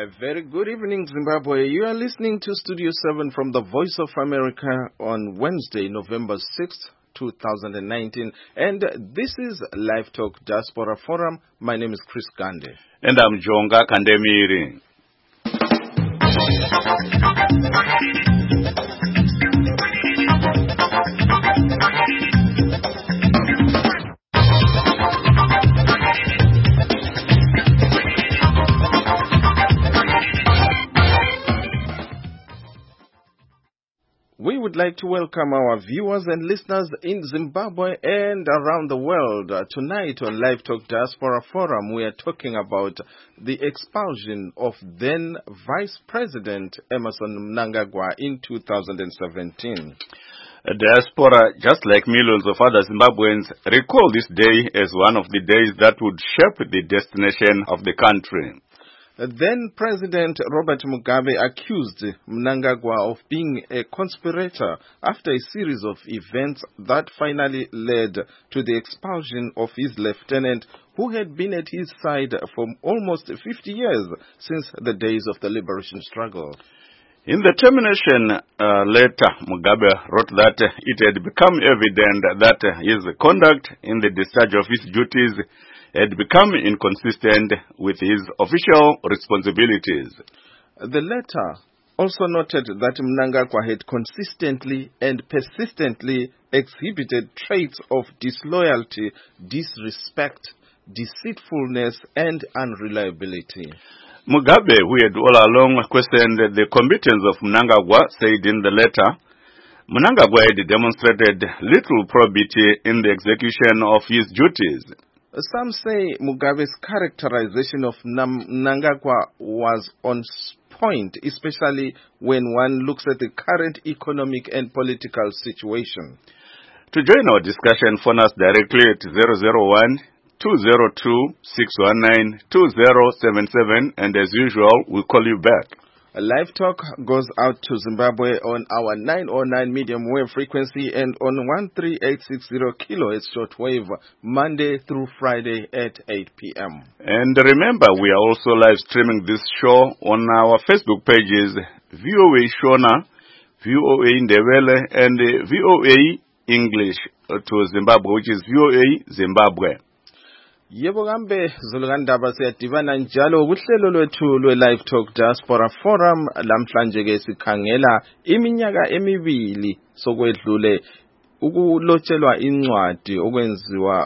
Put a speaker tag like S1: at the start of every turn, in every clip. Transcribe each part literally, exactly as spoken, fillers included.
S1: A very good evening, Zimbabwe. You are listening to Studio seven from the Voice of America on Wednesday, November sixth, two thousand nineteen. And this is Live Talk Diaspora Forum. My name is Chris Gande.
S2: And I'm Jonga Kandemiri.
S1: We would like to welcome our viewers and listeners in Zimbabwe and around the world. Uh, tonight on Live Talk Diaspora Forum, we are talking about the expulsion of then Vice President Emmerson Mnangagwa in two thousand seventeen.
S2: A diaspora, just like millions of other Zimbabweans, recall this day as one of the days that would shape the destination of the country.
S1: Then President Robert Mugabe accused Mnangagwa of being a conspirator after a series of events that finally led to the expulsion of his lieutenant, who had been at his side for almost fifty years since the days of the liberation struggle.
S2: In the termination uh, letter, Mugabe wrote that it had become evident that his conduct in the discharge of his duties had become inconsistent with his official responsibilities.
S1: The letter also noted that Mnangagwa had consistently and persistently exhibited traits of disloyalty, disrespect, deceitfulness, and unreliability.
S2: Mugabe, who had all along questioned the competence of Mnangagwa, said in the letter, Mnangagwa had demonstrated little probity in the execution of his duties.
S1: Some say Mugabe's characterization of Mnangagwa was on point, especially when one looks at the current economic and political situation.
S2: To join our discussion, phone us directly at zero zero one, two zero two, six one nine, two zero seven seven, and as usual, we'll call you back.
S1: A live talk goes out to Zimbabwe on our nine oh nine medium wave frequency and on one three eight six zero kilohertz shortwave, Monday through Friday at eight p.m.
S2: And remember, we are also live streaming this show on our Facebook pages, V O A Shona, V O A Ndebele, and V O A English to Zimbabwe, which is V O A Zimbabwe.
S1: Yebo kambe zulukandaba siyadibana njalo kuhlelo lwethu lwe-Live Talk Diaspora Forum. Lamhlanje ke sikhangela iminyaka emibili sokwedlule ukulotshelwa incwadi okwenziwa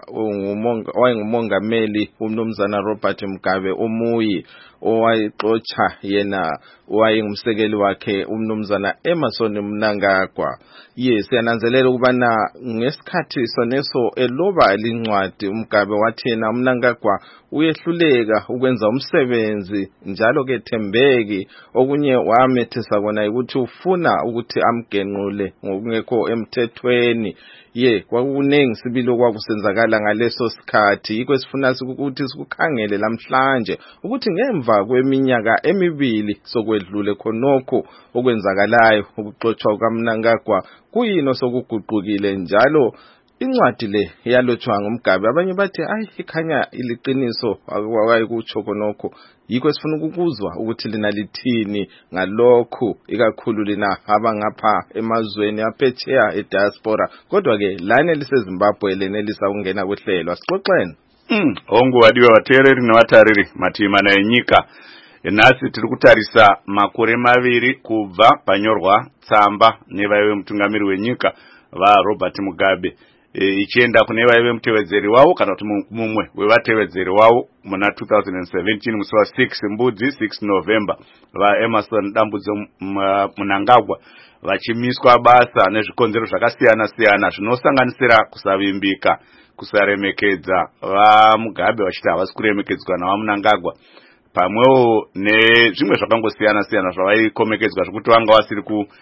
S1: owayengumongameli umnumzana Robert Mugabe Umuyi, owayexotsha yena owayengumsekeli wakhe umnumzana Emmerson Mnangagwa. Yes, siyananzelela ukubana ngesikhathi soneso eloba lincwadi uMugabe wathi yena uMnangagwa uyehluleka ukwenza umsebenzi njalo ke thembeki, okunye wamethesa kona ukuthi ufuna ukuthi amgenqule ngokungekho emthethweni. Ye, kwakunengi sibilo kwakusenzakala ngaleso sikhathi, yikho sifuna ukuthi sikukhangele lamhlanje ukuthi ngemva kweminyaka emibili sokwedlule khonokho okwenzakalayo ukuxoxwa kwaMnangagwa kuyini osokuguqukile njalo incwadi le yalotshwa nguMugabe. Abanye bathi ayi ikhanya iliqiniso akwakutsho khonokho, yikho sifuna ukukuzwa ukuthi lina lithini ngalokho, ikakhulu lina abangapha emazweni aphetsheya ediaspora, kodwa ke lana liseZimbabwe lenelisa ukungena kwehlelo. Asixoxeni.
S2: Mm, ongu wadiwa watereri newatariri matima na enyika. Nasi tiri kutarisa makore maviri kubva panyorwa tsamba nevaive mutungamiri wenyika va Robert Mugabe e, ichienda kune vaive mutevedzeri wavo kana kuti mumwe wevatevedzeri wavo muna two thousand seventeen musi wa six mbudzi six November va Emmerson Dambudzo Mnangagwa vachimiswa basa nezvikonzero zvakasiyana siyana zvinosanganisira kusavimbika, kusaremekedza va Mugabe vachiti havasi kuremekedzwa nava Mnangagwa, pamwewo nezvimwe zvakangosiyana siyana zvavaikomekedzwa zvekuti vanga vasiri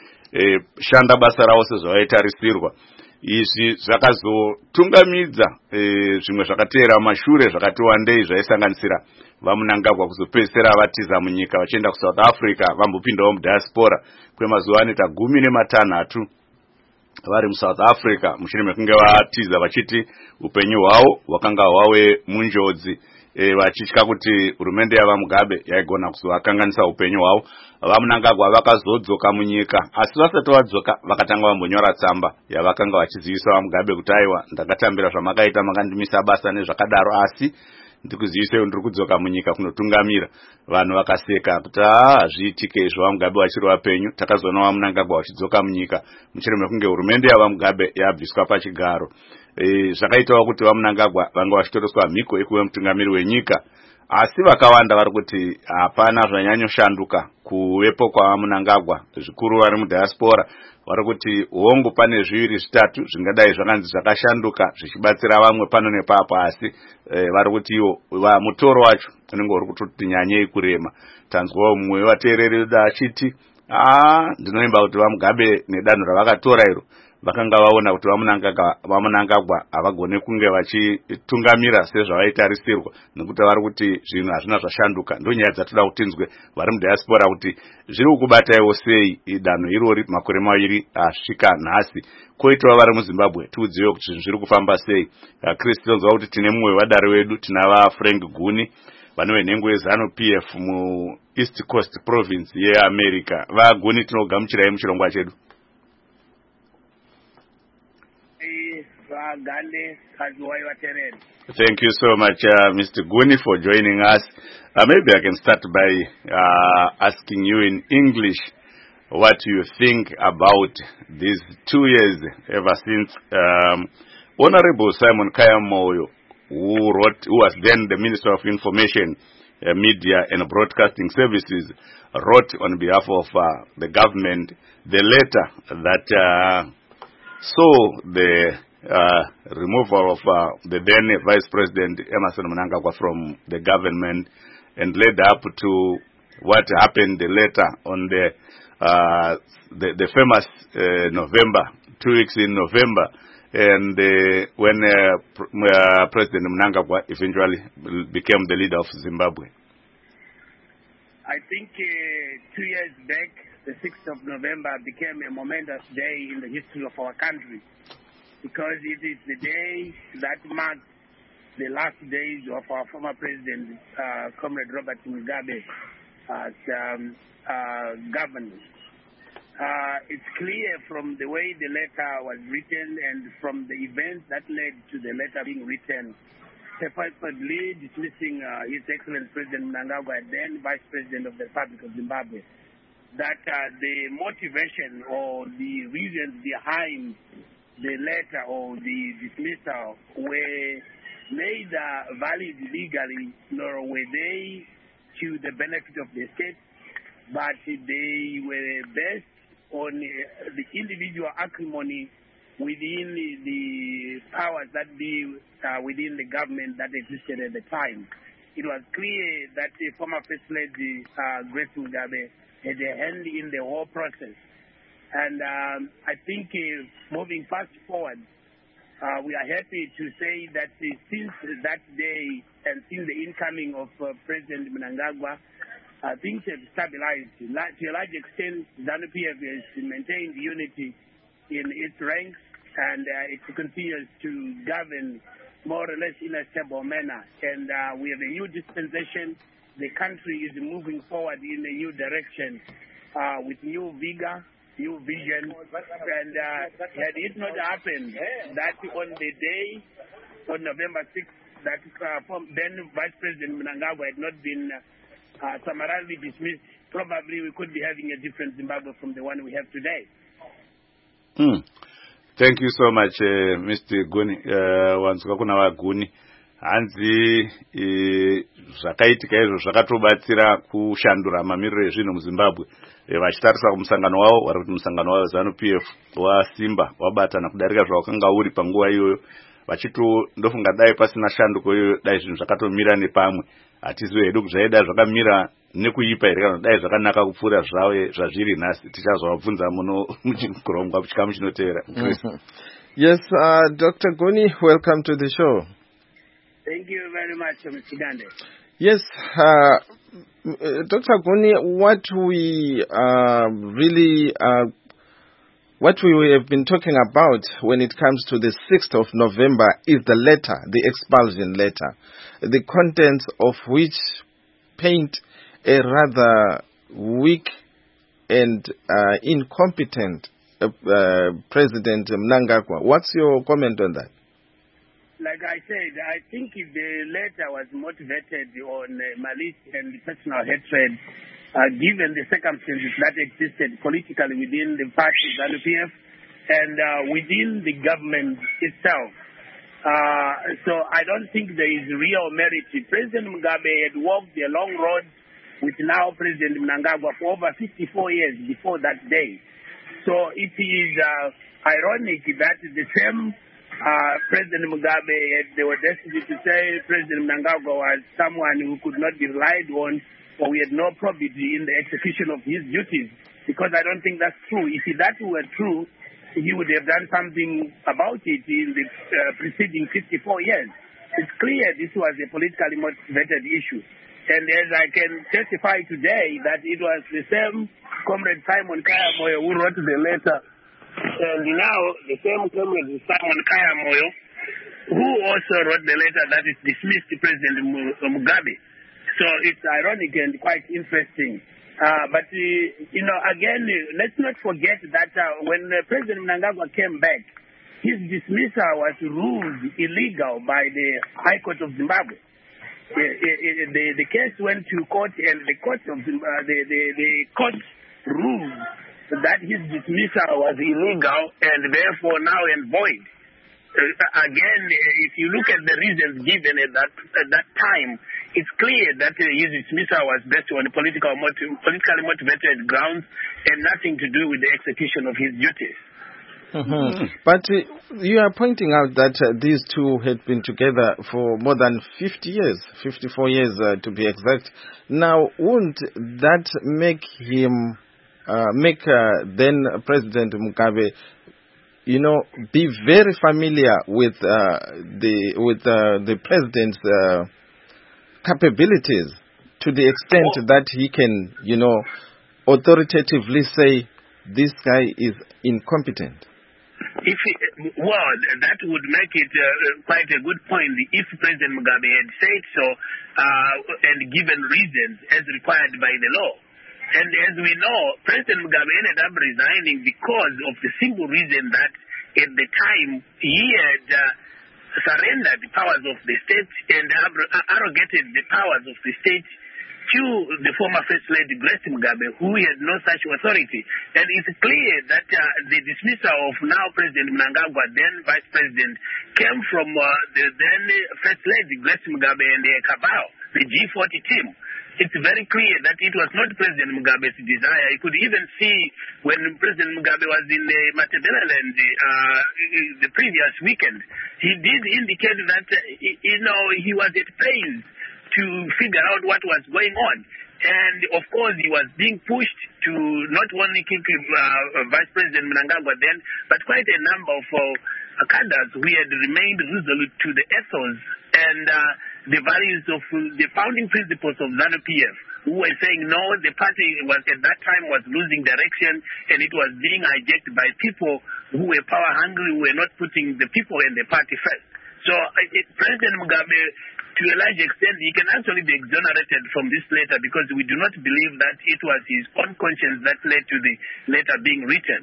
S2: kushanda basa ravo sezvavaitarisirwa. Izvi zvakazotungamidza e, zvimwe zvakateera mashure zvakati wandei zvaisanganisira vaMnangagwa kuzopedzisira vatiza munyika vachienda kuSouth Africa vambopindawo mudiaspora kwemazuva anoita gumi nematanhatu vari muSouth Africa mushure mekunge vatiza vachiti upenyu hwavo hwakanga hwave munjodzi. e, vachitya kuti hurumende yavamugabe yaigona kuzovakanganisa upenyu hwavo. Vamunangagwa vakazodzoka munyika, asi vasati vadzoka vakatanga vambonyora tsamba yavakanga vachizivisa vamugabe kuti aiwa ndakatambira zvamakaita makandimisa basa nezvakadaro, asi ndikuzivisa ndiri kudzoka munyika kunotungamira. Vanhu vakaseka kuti aa hazviitike izvo vamugabe vachiri vapenyu. Takazoona vamunangagwa vachidzoka munyika mushure mekunge hurumende yavamugabe yabviswa pachigaro. E, zvakaitawo kuti vamunangagwa vanga vachitoreswa mhiko ekuve mutungamiri wenyika, asi vakawanda vari kuti hapana zvanyanyoshanduka kuvepo kwavamunangagwa. Zvikuru vari mudiaspora vari kuti hongu pane zviviri zvitatu zvingadai zvakanzi zvakashanduka zvichibatsira vamwe pano nepapo, asi e, vari kuti iwo mutoro wacho unenge uri kutoti nyanyei kurema. Tanzwawo mumwe wevateereri vedu achiti aa ndinoimba kuti vamugabe nedanho ravakatora iro vakanga vaona kuti vamunangagwa vamunangagwa havagone kunge vachitungamira sezvavaitarisirwa, nekuti vari kuti zvinhu hazvina zvashanduka. Ndonyaya dzatoda kutinzwe vari mudiaspora kuti zviri kukubataiwo sei danho irori makore maviri asvika nhasi. Koitawo vari muZimbabwe tiudziwe kuti zvinhu zviri kufamba sei. Chris, tinonzwa kuti tine mumwe wevadare wedu, tina vaFrank Guni vanove nhengo yeZanu P F mu East Coast Province yeAmerica. VaGuni, tinogamuchirai muchirongwa chedu. Thank you so much, uh, Mister Guni, for joining us. Uh, maybe I can start by uh, asking you in English what you think about these two years ever since um, Honorable Simon Kaya-Moyo, who wrote, who was then the Minister of Information, uh, Media and Broadcasting Services, wrote on behalf of uh, the government the letter that uh, saw the Uh, removal of uh, the then Vice President Emmerson Mnangagwa from the government, and led up to what happened later on the uh, the, the famous uh, November, two weeks in November, and uh, when uh, pr uh, President Mnangagwa eventually became the leader of Zimbabwe.
S3: I think uh, two years back, the sixth of November became a momentous day in the history of our country, because it is the day that marks the last days of our former president, uh, Comrade Robert Mugabe, as um, uh, governor. Uh, it's clear from the way the letter was written and from the events that led to the letter being written, purposely dismissing uh, His Excellency President Mnangagwa, then Vice President of the Republic of Zimbabwe, that uh, the motivation or the reasons behind the letter or the dismissal were neither valid legally nor were they to the benefit of the state, but they were based on uh, the individual acrimony within the, the powers that be uh, within the government that existed at the time. It was clear that the former First Lady uh, Grace Mugabe had a hand in the whole process. And um, I think uh, moving fast forward, uh, we are happy to say that uh, since that day and since the incoming of uh, President Mnangagwa, uh, things have stabilized. To a large extent, ZANU P F has maintained unity in its ranks, and uh, it continues to govern more or less in a stable manner. And uh, we have a new dispensation. The country is moving forward in a new direction uh, with new vigor, new vision, and uh, had it not happened that on the day, on November sixth, that uh, from then Vice President Mnangagwa had not been uh, summarily dismissed, probably we could be having a different Zimbabwe from the one we have today.
S2: Hmm. Thank you so much, uh, Mister Guni. Wanzwa kuna wa Guni. Hanzi zvakaitika izvo zvakatobatsira kushandura mamiriro ezvinhu muZimbabwe. Vachitarisa kumusangano wavo, vari kuti musangano wavo ZANU P F wasimba wabatana kudarika zvawakanga uri panguva iyoyo, vachito ndofunga dai pasina shanduko iyoyo dai zvinhu zvakatomira nepamwe. Hatiziwe hedu zvaida zvakamira nekuipa here kana dai zvakanaka kupfuura zvavo zvazviri nhasi. Tichazovabvunza muno muchirongwa chikamu chinoteera.
S1: Yes, uh, Doctor Guni, welcome to the show.
S3: Thank you very much, Mister Gande.
S1: Yes, uh, Doctor Guni, what we uh, really uh, what we have been talking about when it comes to the sixth of November is the letter, the expulsion letter, the contents of which paint a rather weak and uh, incompetent uh, uh, President Mnangagwa. What's your comment on that?
S3: Like I said, I think if the letter was motivated on uh, malice and personal hatred, uh, given the circumstances that existed politically within the party, the ZANU-P F, and uh, within the government itself. Uh, so I don't think there is real merit. President Mugabe had walked a long road with now President Mnangagwa for over fifty-four years before that day. So it is uh, ironic that the same uh, President Mugabe had the audacity to say President Mnangagwa was someone who could not be relied on, or we had no probity in the execution of his duties, because I don't think that's true. If that were true, he would have done something about it in the uh, preceding fifty-four years. It's clear this was a politically motivated issue. And as I can testify today that it was the same Comrade Simon Kayamoyo who wrote the letter, and now the same Comrade Simon Kayamoyo who also wrote the letter that is dismissed President Mugabe. So it's ironic and quite interesting. Uh, but, uh, you know, again, uh, let's not forget that uh, when uh, President Mnangagwa came back, his dismissal was ruled illegal by the High Court of Zimbabwe. Uh, uh, the, the case went to court, and the court of uh, the, the, the court ruled that his dismissal was illegal and therefore now and void. Uh, again, uh, if you look at the reasons given at that at that time, it's clear that uh, his dismissal was based on political motiv- politically motivated grounds and nothing to do with the execution of his duties.
S1: Mm-hmm. But uh, you are pointing out that uh, these two had been together for more than fifty years, fifty-four years uh, to be exact. Now, wouldn't that make him, uh, make uh, then President Mugabe, you know, be very familiar with uh, the with uh, the president's uh, capabilities to the extent that he can, you know, authoritatively say this guy is incompetent?
S3: If he, well, that would make it uh, quite a good point if President Mugabe had said so uh, and given reasons as required by the law. And as we know, President Mugabe ended up resigning because of the simple reason that at the time he had uh, surrendered the powers of the state and arrogated the powers of the state to the former First Lady Grace Mugabe, who had no such authority. And it's clear that uh, the dismissal of now President Mnangagwa, then Vice President, came from uh, the then First Lady Grace Mugabe and the cabal, the G forty team. It's very clear that it was not President Mugabe's desire. You could even see when President Mugabe was in uh, Matabeleland uh, the previous weekend, he did indicate that, uh, you know, he was at pains to figure out what was going on. And, of course, he was being pushed to not only keep uh, Vice President Mnangagwa then, but quite a number of uh, cadres who had remained resolute to the ethos and uh, the values of uh, the founding principles of ZANU-P F, who were saying, no, the party was at that time was losing direction and it was being hijacked by people who were power-hungry, who were not putting the people and the party first. So uh, it, President Mugabe, to a large extent, he can actually be exonerated from this letter because we do not believe that it was his own conscience that led to the letter being written.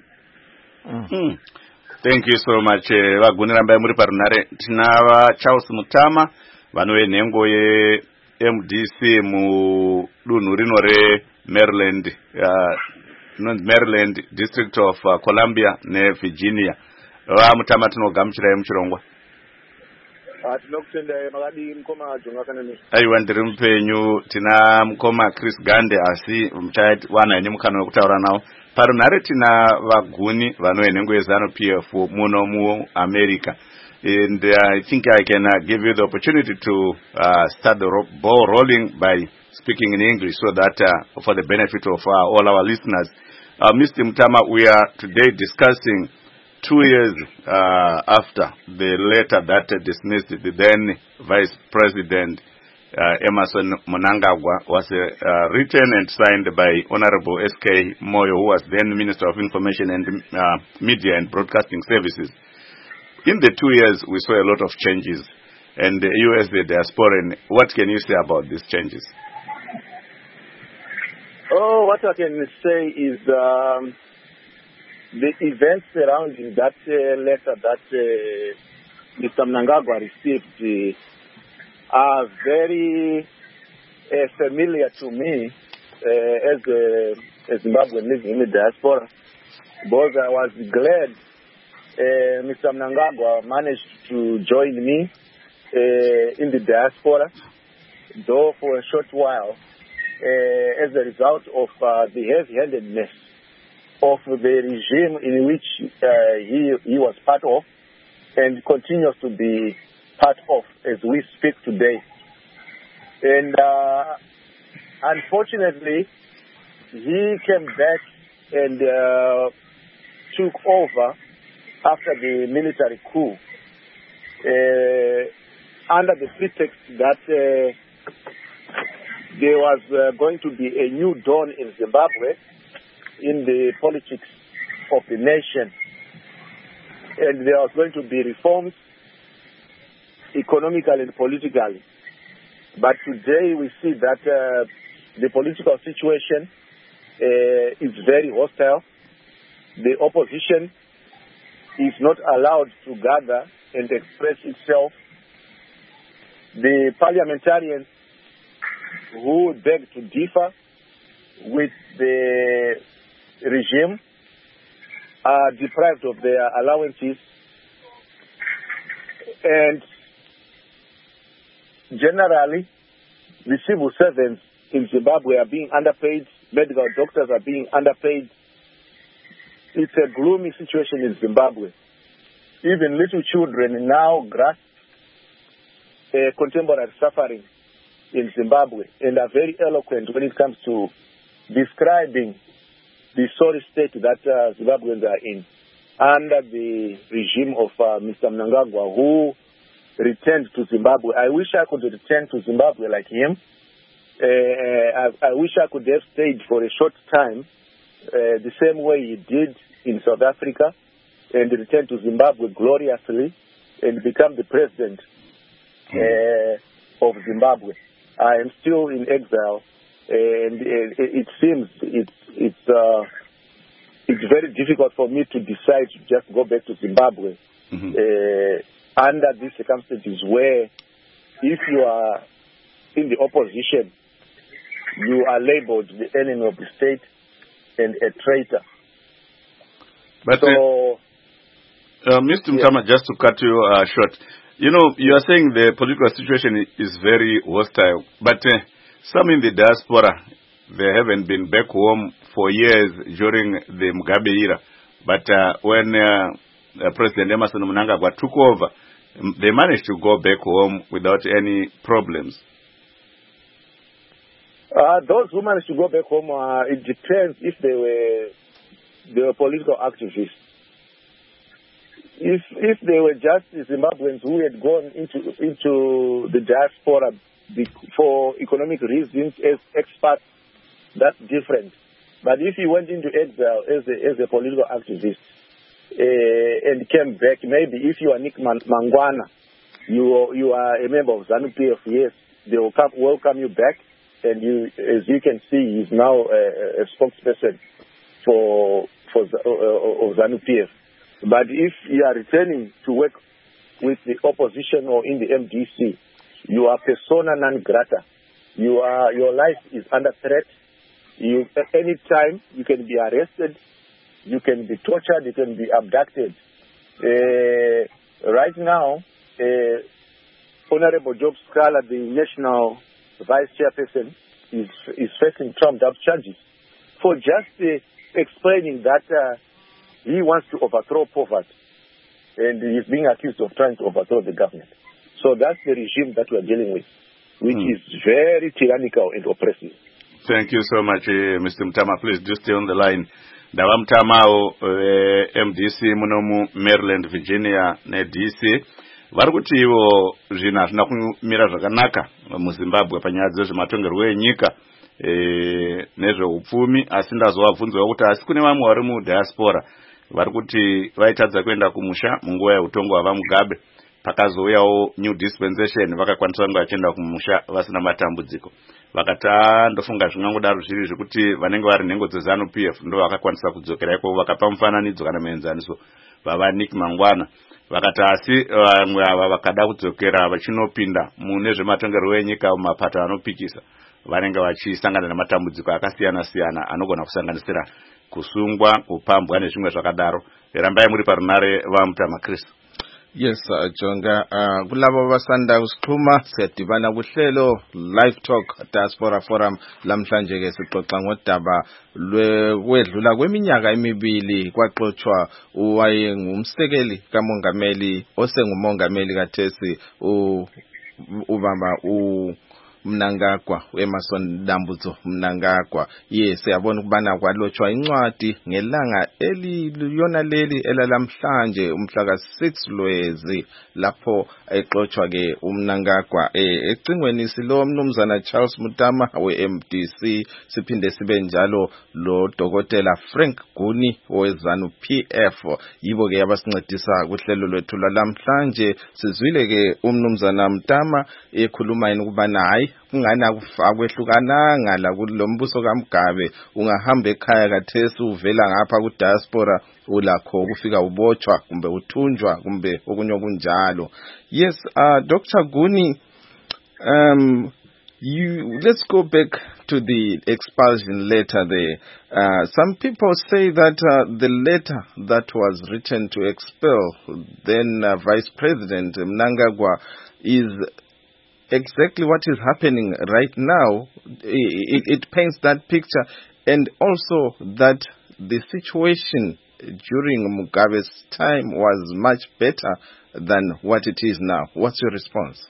S2: Mm. Thank you so much. Vagunira mbai muri parunare tinava Charles Mutama vanove nhengo ye M D C mu dunhu rino re Maryland, uh, Maryland District of uh, Columbia ne Virginia. Va Mutama tinogamuchirai muchirongwa. Aiwa ndiri mupenyu tina mukoma Chris Gande asi muchawana ine mukana wekutaura nawo. Parunhare tina vaguni vanove nhengo yeZANU-P F muno muAmerica. And uh, I think I can uh, give you the opportunity to uh, start the ro- ball rolling by speaking in English so that uh, for the benefit of uh, all our listeners. Uh, Mister Mutama, we are today discussing two years uh, after the letter that uh, dismissed the then Vice President uh, Emerson Mnangagwa was uh, uh, written and signed by Honorable S K Moyo, who was then Minister of Information and uh, Media and Broadcasting Services. In the two years, we saw a lot of changes. And uh, you as the diasporan, what can you say about these changes?
S4: Oh, what I can say is um, the events surrounding that uh, letter that uh, Mister Mnangagwa received uh, are very uh, familiar to me uh, as a, a Zimbabwean living in the diaspora, because I was glad uh, Mister Mnangagwa managed to join me uh, in the diaspora, though for a short while, uh, as a result of uh, the heavy-handedness of the regime in which uh, he, he was part of and continues to be part of as we speak today. And uh, unfortunately, he came back and uh, took over after the military coup uh, under the pretext that uh, there was uh, going to be a new dawn in Zimbabwe in the politics of the nation. And there was going to be reforms economically and politically. But today we see that uh, the political situation uh, is very hostile. The opposition is not allowed to gather and express itself. The parliamentarians who beg to differ with the regime are deprived of their allowances, and generally the civil servants in Zimbabwe are being underpaid, medical doctors are being underpaid. It's a gloomy situation in Zimbabwe. Even little children now grasp uh, contemporary suffering in Zimbabwe and are very eloquent when it comes to describing the sorry state that uh, Zimbabweans are in under the regime of uh, Mister Mnangagwa, who returned to Zimbabwe. I wish I could return to Zimbabwe like him. Uh, I, I wish I could have stayed for a short time, uh, the same way he did in South Africa, and return to Zimbabwe gloriously and become the president uh, of Zimbabwe. I am still in exile, and it, it seems it's it's uh, it's very difficult for me to decide to just go back to Zimbabwe mm-hmm. uh, under these circumstances, where if you are in the opposition, you are labeled the enemy of the state and a traitor.
S2: But
S4: so,
S2: uh, uh, Mister
S4: Yeah.
S2: Mtama, just to cut you uh, short, you know, you are saying the political situation is very hostile, but uh, some in the diaspora, they haven't been back home for years during the Mugabe era. But uh, when uh, uh, President Emerson Mnangagwa took over, they managed to go back home without any problems.
S4: Uh, those who managed to go back home, uh, it depends if they were they were political activists. If if they were just Zimbabweans who had gone into into the diaspora for economic reasons as expats, that's different. But if you went into exile as a, as a political activist uh, and came back, maybe if you are Nick Man- Mangwana, you you are a member of ZANU P F, yes, they will come, welcome you back, and you, as you can see, he's now a, a spokesperson for for uh, of ZANU P F. But if you are returning to work with the opposition or in the M D C, you are persona non grata. You are, your life is under threat. You, at any time, you can be arrested, you can be tortured, you can be abducted. Uh, right now, uh, Honorable Job Scala, the national vice chairperson, is, is facing trumped-up charges for just uh, explaining that uh, he wants to overthrow poverty, and he's being accused of trying to overthrow the government. So that's the regime that we're dealing with, which mm. is very tyrannical and oppressive.
S2: Thank you so much, uh, Mister Mtama. Please do stay on the line. Dawa Mtama, uh, M D C, Munomu, Maryland, Virginia, ne D C. vari kuti ivo zvinhu hazvina kumira zvakanaka muZimbabwe panyaya dzezvematongerwo enyika e, nezveupfumi, asi ndazovabvunzawo kuti asi kune vamwe vari mudiaspora vari kuti vaitadza kuenda kumusha munguva yeutongo hwava Mugabe, pakazouyawo new dispensation vakakwanisa kunge vachienda kumusha vasina matambudziko. Vakati ndofunga zvingangodaro zviri zvekuti vanenge vari nhengo dzeZANU P F ndo vakakwanisa kudzokera ikoko vakapa mufananidzo kana muenzaniso vava Nick Mangwana. Vakati asi vamwe ava vakada kudzokera vachinopinda mune zvematongerwo enyika mumapato anopikisa vanenge vachisangana nematambudziko akasiyana siyana anogona kusanganisira kusungwa, kupambwa nezvimwe zvakadaro. Rambai muri parunare vaMutama Chris.
S1: Yes, uh, Jonga, uh, kulabo basanda usixhuma siyadibana kuhlelo Live Talk Diaspora Forum lamhlanje ke sixoxa ngodaba lwedlula kweminyaka emibili kwaxoxwa uwayengumsekeli kamongameli osengumongameli kathesi ubaba u Mnangagwa, Emmerson Dambudzo Mnangagwa. Yes, siyabona ukubana kwalotshwa incwadi ngelanga eliyona leli elalamhlanje umhla ka six Lwezi lapho exoxwa ke uMnangagwa ecingweni silo mnumzana Charles Mutama we-M D C, siphinde sibe njalo lo Dokotela Frank Guni weZANU P F. Yibo ke abasincedisa kuhlelo lwethu lamhlanje. Sizwile ke umnumzana Mutama ekhuluma ukubana hayi kungana akwehlukananga la kulombuso kaMgabe, ungahamba ekhaya kathesi uvela ngapha ku diaspora ulakho ukufika ubotshwa kumbe uthunjwa kumbe okunye okunjalo. Yes, uh, Doctor Guni, um you let's go back to the expulsion letter there. Uh, some people say that uh, the letter that was written to expel then uh, Vice President Mnangagwa is exactly what is happening right now. It, it paints that picture, and also that the situation during Mugabe's time was much better than what it is now. What's your response?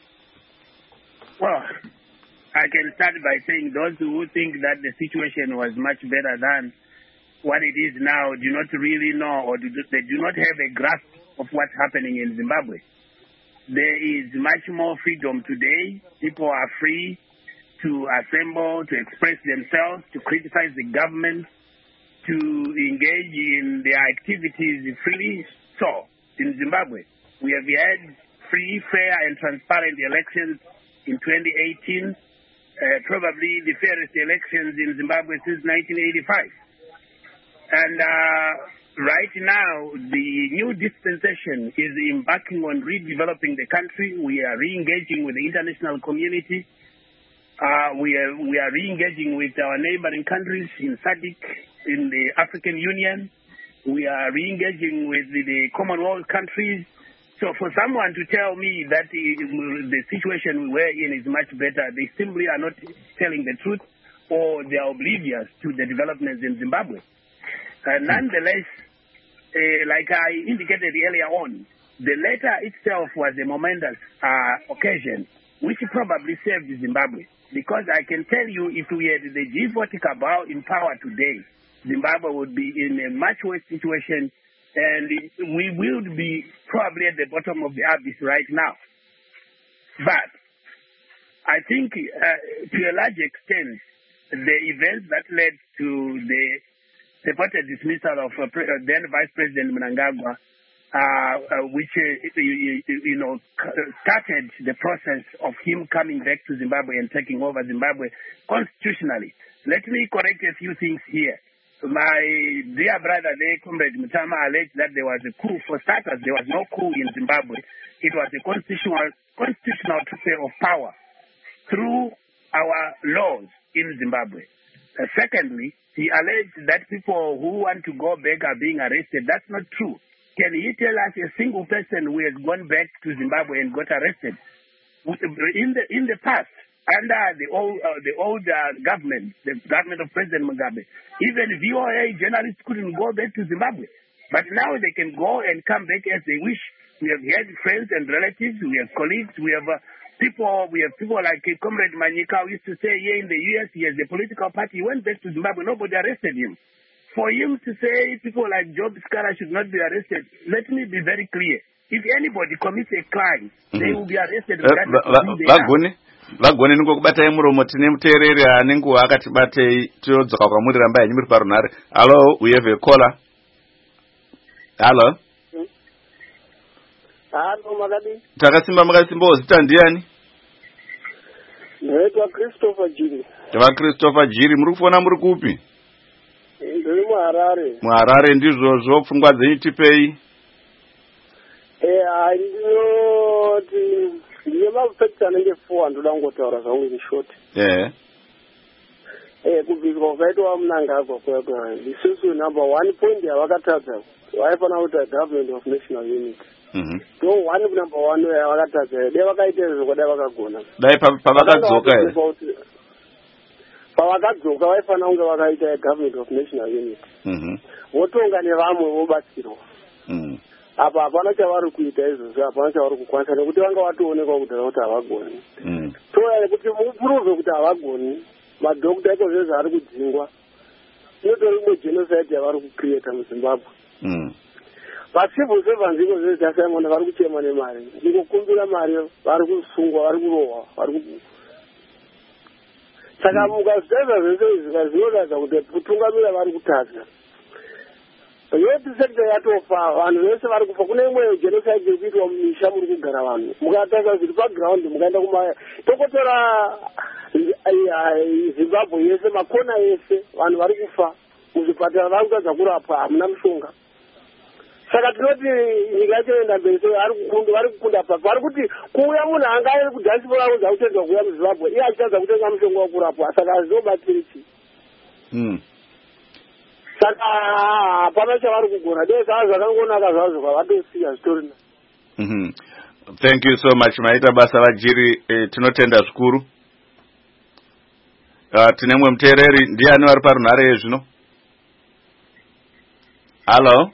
S3: Well, I can start by saying those who think that the situation was much better than what it is now do not really know, or do, they do not have a grasp of what's happening in Zimbabwe. There is much more freedom today. People are free to assemble, to express themselves, to criticize the government, to engage in their activities freely. So, in Zimbabwe, we have had free, fair, and transparent elections in twenty eighteen, uh, probably the fairest elections in Zimbabwe since nineteen eighty-five. And uh, right now, the new dispensation is embarking on redeveloping the country. We are re-engaging with the international community. Uh, we are we are re-engaging with our neighboring countries in SADC, in the African Union. We are re-engaging with the, the Commonwealth countries. So for someone to tell me that the, the situation we're in is much better, they simply are not telling the truth, or they are oblivious to the developments in Zimbabwe. Uh, nonetheless, uh, like I indicated earlier on, the letter itself was a momentous uh, occasion, which probably saved Zimbabwe. Because I can tell you, if we had the G forty cabal in power today, Zimbabwe would be in a much worse situation, and we will be probably at the bottom of the abyss right now. But I think uh, to a large extent, the events that led to the supported dismissal of uh, then Vice President Mnangagwa, uh, uh, which uh, you, you know started the process of him coming back to Zimbabwe and taking over Zimbabwe constitutionally. Let me correct a few things here. My dear brother there, Comrade Mutama, alleged that there was a coup. For starters, there was no coup in Zimbabwe. It was a constitutional constitutional transfer of power through our laws in Zimbabwe. Uh, secondly, he alleged that people who want to go back are being arrested. That's not true. Can he tell us a single person who has gone back to Zimbabwe and got arrested? In the in the past, under the old uh, the old uh, government, the government of President Mugabe, even V O A journalists couldn't go back to Zimbabwe. But now they can go and come back as they wish. We have had friends and relatives, we have colleagues, we have uh, people, we have people like uh, Comrade Manyika who used to say here in the U S he has a political party. He went back to Zimbabwe, nobody arrested him. For him to say people like Job Skara should not be arrested, let me be very clear. if anybody commits a crime,
S2: Mhm.
S3: they will be arrested
S2: Eh,
S3: regardless
S2: va-
S3: of who
S2: va-
S3: they are.
S2: vagone vagone ningokubatai muromo tine muteereri anenguva akatibatei todzoka kwamuri ramba henyu muri parunhare. Hello, we have a caller. Hello,
S5: Halo Magadi.
S2: takasimba makasimbawo, zita ndiani?
S5: Naitwa Christopher Jiri.
S2: Va Christopher Jiri, muri kufona muri kupi?
S5: Ndiri muHarare.
S2: muHarare ndizvozvo, pfungwa dzenyu tipei.
S5: Eh, ndinoti ndine mafacts anenge four ndoda kungotaura zvangu in short.
S2: Eh.
S5: Eh, kubviswa kwakaitwa Mnangagwa kwakwa. Isusu number one point yavakatadza vaifana kuita government of national unity.
S2: Mhm.
S5: So one number one yavakatadza dai vakaita izvo dai vakagona.
S2: Dai pavakadzoka ere?
S5: Pavakadzoka vaifana kunge vakaita government of national unity.
S2: Mhm.
S5: Votonga nevamwe vobatsirwa.
S2: Mhm.
S5: Apa hapana chavari kuita izvozvo, hapana chavari kukwanisa nekuti vanga vatoonekwa kudhara kuti havagoni.
S2: Mhm.
S5: Toya kuti mupuruve kuti havagoni, madhokita iko zvese ari kudzingwa. Inotori imwe genocide yavari kucreata muZimbabwe.
S2: Mhm.
S5: Pacivil servants iko zvese chasimona vari kuchema nemari. Ndingokumbira mari, vari kusungwa, vari kurohwa, vari ku saka mukazvitaisa zvese izvi zvinoratidza kuti kutungamira vari kutadza. Youth sector yatofa, vanhu vese vari kufa. Kune imwe genocide iri kuitwa mumisha muri kugara vanhu. Mukatarisa zviri paground, mukaenda kuma tokotora Zimbabwe yese, makona yese, vanhu vari kufa. Muzvipatara vari kutadza kurapwa, hamuna mushonga. Saka tinoti nyika yacho inoenda mberi, so vari kukunda pasi. Vari kuti kuuya munhu anga ari kudhasipora kuza kutendwa kuuya muZimbabwe, iye achitadza kutenga mushonga wokurapwa. Saka hazvinobatsiri chii.
S2: Mhm.
S5: Saka hapana chavari kugona. Dei zvava zvakangonaka zvazvo kwavatosiya zvitorina.
S2: Mhm. Thank you so much. Maita basa vajiri, eh, tinotenda zvikuru. Uh, tine mwe muteereri, ndiani vari parunhare zvino? Hello?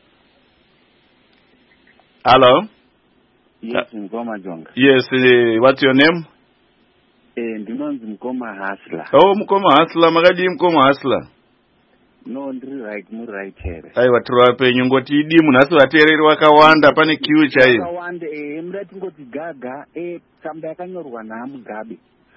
S2: Hello?
S6: Yes, Mkoma Jonga.
S2: Yes, uh, what's your name?
S6: Eh, ndinonzi Mkoma Hasla.
S2: Oh, Mkoma Hasla, makadi Mkoma Hasla.
S6: No, ndiri right, muri right here.
S2: Aiwa, tiri penyu ngoti idi munhasi vateereri vakawanda, pane queue chaiyo.
S6: Vakawanda, eh, murati ngoti gaga, eh, tsamba yakanyorwa naMugabe.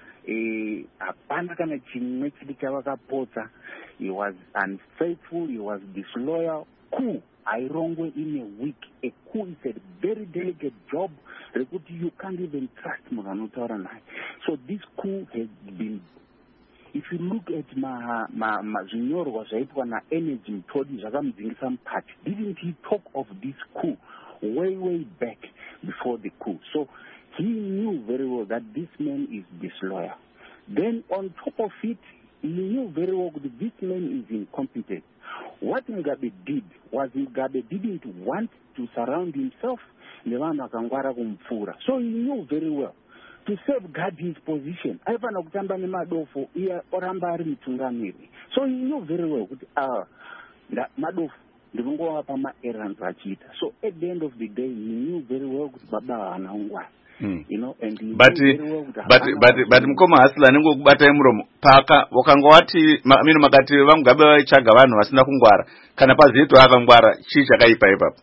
S6: Eh, hapana kana chimwe chiri chavakapotsa. He was unfaithful, he was disloyal. Coup, airongwe in a week. A coup is a very delicate job. Rekuti you can't even trust munhu anotaura naye. So this coup has been, if you look at ma ma ma zvinyorwa zvaitwa naEnergy Mtodi zvakamudzingisa mukati, didn't he talk of this coup way way back before the coup? So he knew very well that this man is disloyal. Then on top of it, he knew very well that this man is incompetent. What Mugabe did was Mugabe didn't want to surround himself nevanhu vakangwara kumupfuura. So he knew very well to safeguard his position. Aifana kutamba nemadofo iye oramba ari mutungamiri. So he knew very well kuti ah madofo ndinongowapa maerrands achiita. So at the end of the day he knew very well kuti baba haana ungwara.
S2: Mm.
S6: You know, and
S2: but but but but Mkoma Hasla ningokubatai muromo paka wakanga wati mino makati vaMugabe vaichaga vanhu vasina kungwara kana paZito akangwara chii chakaipa ipapo?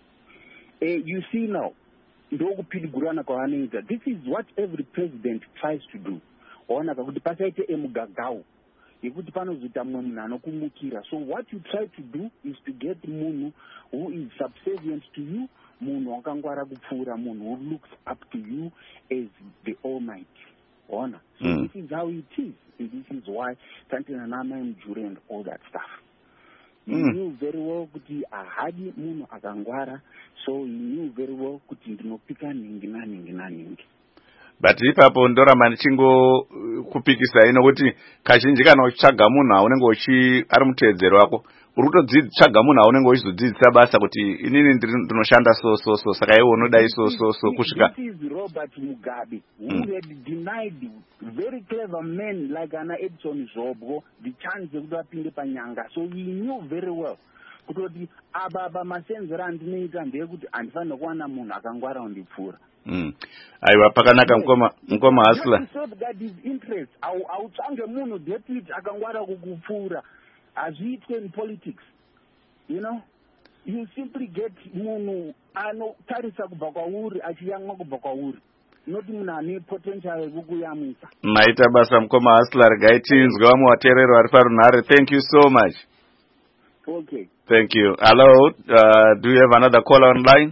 S6: Eh, you see now, ndokupirigurana kwavanoita. This is what every president tries to do. Waona kuti pasaite emugagao yekuti panozoita mumwe munhu anokumukira. So what you try to do is to get munhu who is subservient to you, munhu wakangwara kupfuura, munhu who looks up to you as the Almighty. Waona? So mm. this is how it is. And this is why Tantina Nama Mjure and all that stuff. He mm. knew very well kuti ahadi munhu akangwara, so he knew very well kuti ndinopika ningi naningi naningi.
S2: But ipapo ndoramba ndichingo kupikisa ino kuti kazhinji kana uchitsvaga munhu aunenge uchi ari muteedzero wako uri kutodzitsvaga munhu aunenge uchizodzidzisa basa kuti inini ndinoshanda so so so saka iwe unodai so so so kusvika.
S6: This is Robert Mugabe who mm. had denied very clever men like Ana Edson Zobwo the chance yekuti vapinde panyanga. So he knew very well kuti ababa masenzera andinoita ndeyekuti handifanira kuwana munhu akangwara undipfuura.
S2: Mm. Aiwa pakanaka Mkoma Mkoma Hasla.
S6: Just so that his interest autsvange munhu deputy akangwara kukupfuura hazviitwe in politics. You know, you simply get munhu anotarisa kubva kwauri achiyamwa kubva kwauri noti munhu ane potential yekukuyamwisa.
S2: Maita basa mukoma Hustler regai tinzwe vamwe vateereri vari parunhare. Thank you so much.
S6: Okay.
S2: Thank you. Hello, uh, do you have another caller online?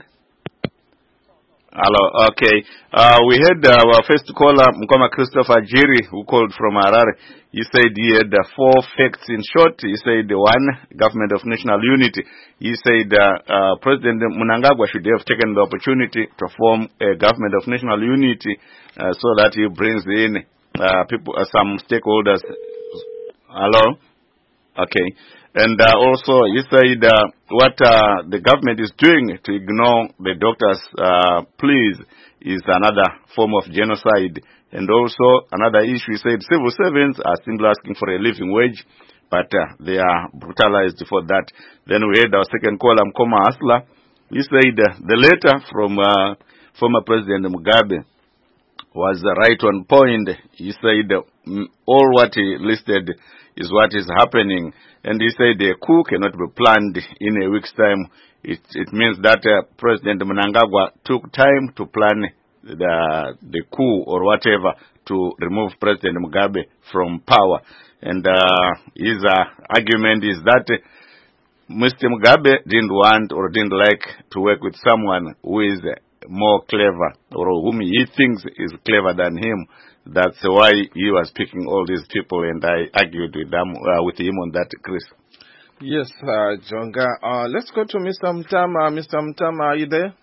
S2: Hello, okay. Uh, we had uh, our first caller, Mkoma Christopher Jiri, who called from Harare. He said he had uh, four facts in short. He said, one, government of national unity. He said uh, uh, President Mnangagwa should have taken the opportunity to form a government of national unity uh, so that he brings in uh, people, uh, some stakeholders. Hello? Okay. And uh, also, he said uh, what uh, the government is doing to ignore the doctors' uh, pleas is another form of genocide. And also, another issue, he said civil servants are still asking for a living wage, but uh, they are brutalized for that. Then we had our second caller, Mkoma Hustler. He said uh, the letter from uh, former President Mugabe was uh, right on point. He said uh, all what he listed is what is happening. And he said the coup cannot be planned in a week's time. It, it means that uh, President Mnangagwa took time to plan the, the coup or whatever to remove President Mugabe from power. And uh, his uh, argument is that uh, Mister Mugabe didn't want or didn't like to work with someone who is uh, more clever or whom he thinks is clever than him. That's why he was picking all these people, and I argued with them, uh, with him on that, Chris.
S1: Yes, uh, Jonga. Uh, let's go to Mister Mtama. Mister Mtama, are you there?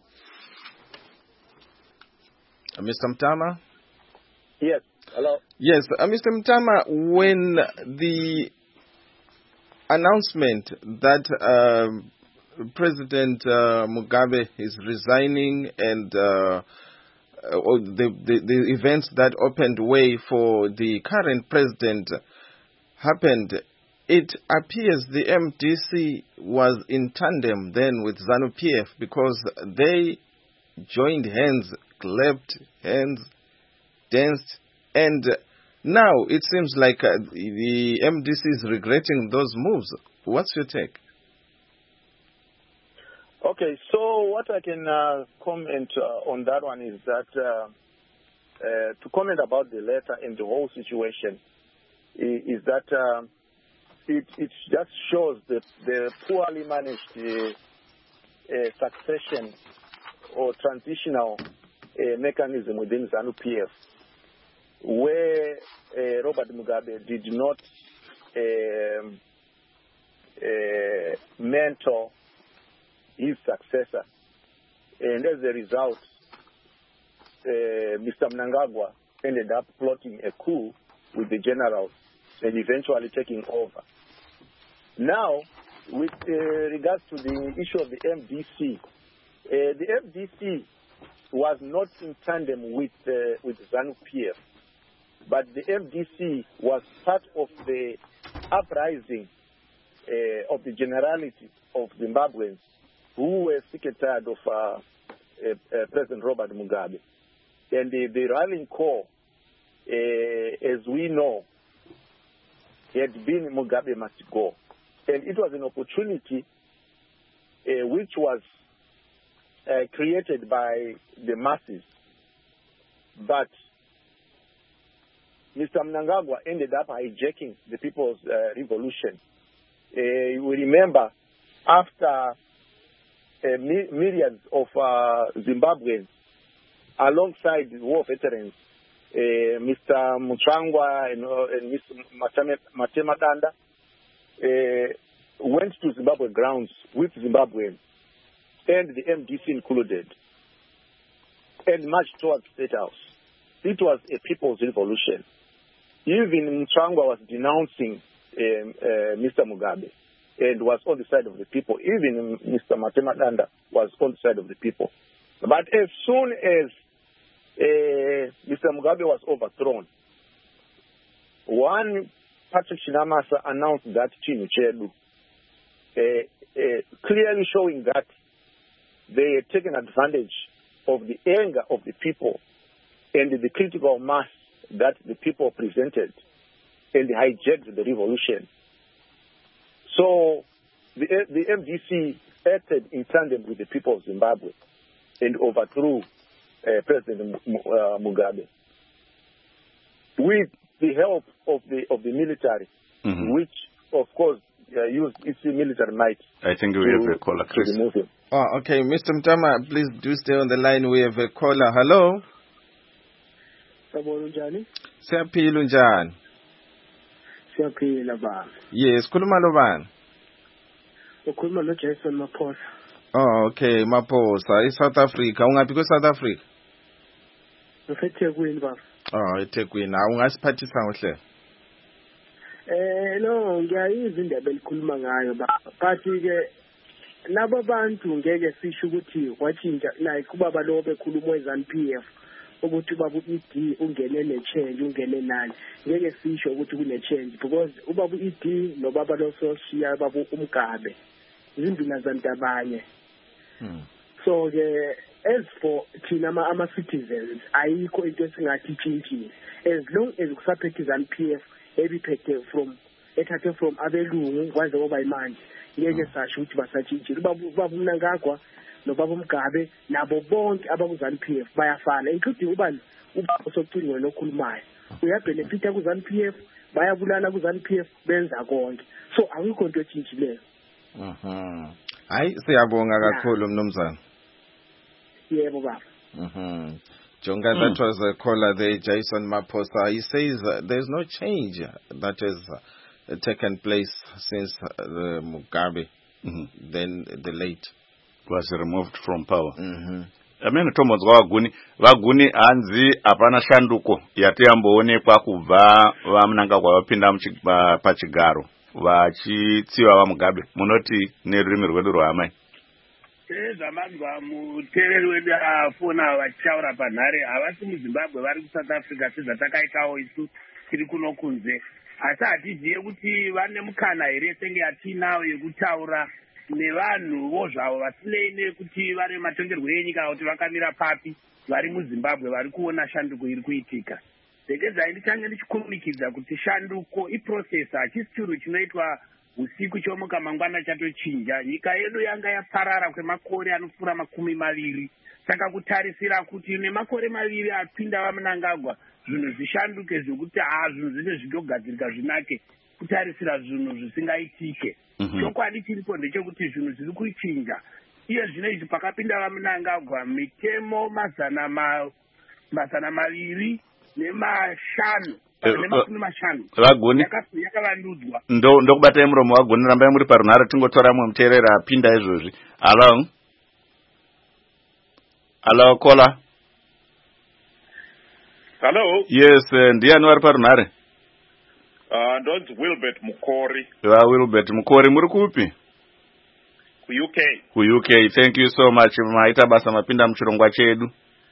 S1: Uh, Mister Mtama?
S4: Yes. Hello.
S1: Yes, uh, Mister Mtama, when the announcement that uh, President uh, Mugabe is resigning and uh, Uh, the, the, the events that opened way for the current president happened, it appears the M D C was in tandem then with ZANU-P F because they joined hands, clapped hands, danced, and now it seems like uh, the M D C is regretting those moves. What's your take?
S4: Okay, so what I can uh, comment uh, on that one is that uh, uh, to comment about the letter and the whole situation is, is that uh, it, it just shows the, the poorly managed uh, uh, succession or transitional uh, mechanism within ZANU-P F, where uh, Robert Mugabe did not uh, uh, mentor his successor. And as a result, uh, Mister Mnangagwa ended up plotting a coup with the generals and eventually taking over. Now, with uh, regards to the issue of the M D C, uh, the M D C was not in tandem with, uh, with ZANU-P F, but the M D C was part of the uprising uh, of the generality of Zimbabweans who were sick and tired of uh, uh, uh, President Robert Mugabe. And the, the rallying call, uh, as we know, had been Mugabe must go. And it was an opportunity uh, which was uh, created by the masses. But Mister Mnangagwa ended up hijacking the People's uh, Revolution. Uh, we remember after Uh, millions of uh, Zimbabweans, alongside the war veterans, uh, Mister Mutsvangwa and, uh, and Mister Matema Danda, uh, went to Zimbabwe grounds with Zimbabweans, and the M D C included, and marched towards State House. It was a people's revolution. Even Mutsvangwa was denouncing um, uh, Mister Mugabe and was on the side of the people. Even Mister Matema Danda was on the side of the people. But as soon as uh, Mister Mugabe was overthrown, one, Patrick Shinamasa announced that Chinu Chedu, uh, uh, clearly showing that they had taken advantage of the anger of the people and the critical mass that the people presented, and hijacked the revolution. So the, the M D C acted in tandem with the people of Zimbabwe and overthrew uh, President M- uh, Mugabe with the help of the of the military, mm-hmm. which of course uh, used its military might.
S2: I think we
S4: to,
S2: have a caller, Chris.
S4: To remove him.
S1: Oh, okay, Mister Mtama, please do stay on the line. We have a caller. Hello. Siyaphila unjani?
S5: Siyaphila baba.
S1: Yes, khuluma lo bani?
S5: Ukhuluma no Jason Maphosa.
S1: Oh, okay, Maphosa, eSouth Africa. Ungaphi kweSouth Africa?
S5: eThekwini baba.
S1: Oh, eThekwini. Awungasiphathisa ngohle.
S5: Eh no, ngiyayizwa indaba elikhuluma ngayo baba. Phathi ke labo bantu ngeke sisho ukuthi watshintsha like ubaba lo bekhuluma eZANU-P F ukuthi ubaba uE D ungene ne change ungene nani ngeke sisho ukuthi kune change because ubaba uE D nobaba lo soshiya baba uMgabe izinduna zantabanye. Hmm. So ke as for thina ama ama citizens ayikho into esingathi tshintshile as long as kusaphethe iZANU-P F ebiphethe from ethathe from abelungu kwaze ngoba imanje ngeke sasho ukuthi basatshintshile ubaba uMnangagwa nobaba uMgabe nabo bonke abakuZANU-P F bayafana including ubani ubaba sokucingwe nokhulumayo uyabenefita kuZANU-P F bayabulala kuZANU-P F benza konke so akukho into etshintshileyo.
S1: Mhm. Hayi siyabonga kakhulu mnumzana.
S5: Yebo baba.
S1: Mhm. Jonga, that was a caller there, Jason Maphosa. He says uh, there's no change that has uh, taken place since uh, the Mugabe, mm-hmm. then the late,
S2: was removed from power.
S1: Mm-hmm.
S2: Amene Thomas Waguni, Waguni anzi apana shanduko yateyamboonekwa kubva vaMnangagwa vapinda pachigaro vachitsiva vaMugabe. Munoti nerurimi rwedu rwamai.
S3: Zvamanzwa muteereri wedu afona vachichaura panhare havasi muZimbabwe vari kuSouth Africa sezvatakaitawo isu tiri kuno kunze asi hatizive kuti vane mukana here senge yatinawo yekutaura nevanhuvo zvavo vasinei nekuti vari matongerwo enyika kuti vakamira papi vari muZimbabwe vari kuona shanduko iri kuitika. Ndegedzai ndichange ndichikumikidza kuti shanduko iprocess hachisi chinhu chinoitwa usiku chomuka mangwana chatochinja. Nyika yedu yanga yaparara kwemakore anopfuura makumi maviri. Saka kutarisira kuti nemakore maviri apinda vaMnangagwa zvinhu zvishanduke zvokuti haa zvinhu zvine zvitogadzirika zvinake kutarisira zvinhu zvisingaitike. Chokwadi chiripo ndechekuti zvinhu zviri kuchinja. Iye zvino izvi pakapinda vaMnangagwa mitemo mazana ma mazana maviri nemashanu
S2: Vaguni
S3: yakavandudzwa.
S2: ndo ndokubatai muromo Vaguni rambai muri parunhare tingotora mumwe muteerera apinda izvozvi. Hello. Hello caller.
S7: Hello.
S2: Yes, ndiani vari parunhare?
S7: Uh, ndonzi Wilbert Mukori.
S2: Va Wilbert Mukori muri kupi?
S7: Ku U K.
S2: Ku U K. Thank you so much. Maita basa mapinda muchirongwa chedu.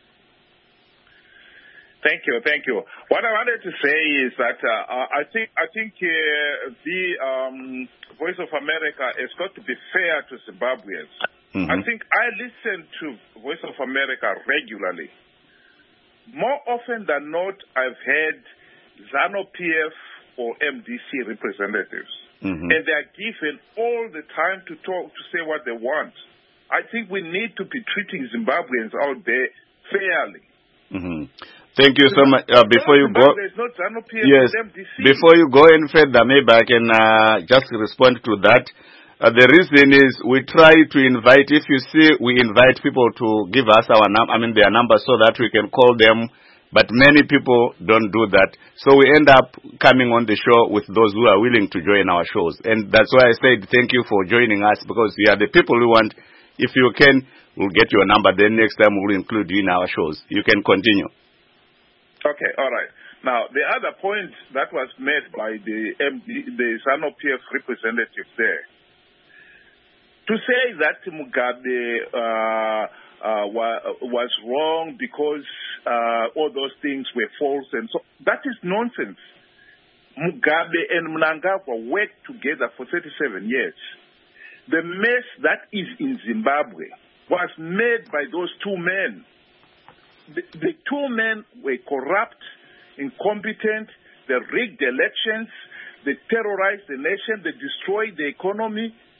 S7: Thank you, thank you. What I wanted to say is that uh, I think I think uh, the um, Voice of America has got to be fair to Zimbabweans. Mm-hmm. I think I listen to Voice of America regularly. More often than not, I've heard ZANU-P F or M D C representatives, mm-hmm. and they are given all the time to talk, to say what they want. I think we need to be treating Zimbabweans out there fairly.
S2: Mm-hmm. Thank you so much. Uh, before you go, yes, before you go any further, maybe I can uh, just respond to that. Uh, the reason is we try to invite, if you see, we invite people to give us our num I mean their numbers so that we can call them, but many people don't do that. So we end up coming on the show with those who are willing to join our shows. And that's why I said thank you for joining us, because you are the people we want. If you can, we'll get your number. Then next time we'll include you in our shows. You can continue.
S7: Okay, all right. Now, the other point that was made by the M D, the ZANU-P F representative there, to say that Mugabe uh, uh, was wrong because uh, all those things were false, and so that is nonsense. Mugabe and Mnangagwa worked together for thirty-seven years. The mess that is in Zimbabwe was made by those two men. The, the two men were corrupt, incompetent, they rigged elections, they terrorized the nation, they destroyed the economy.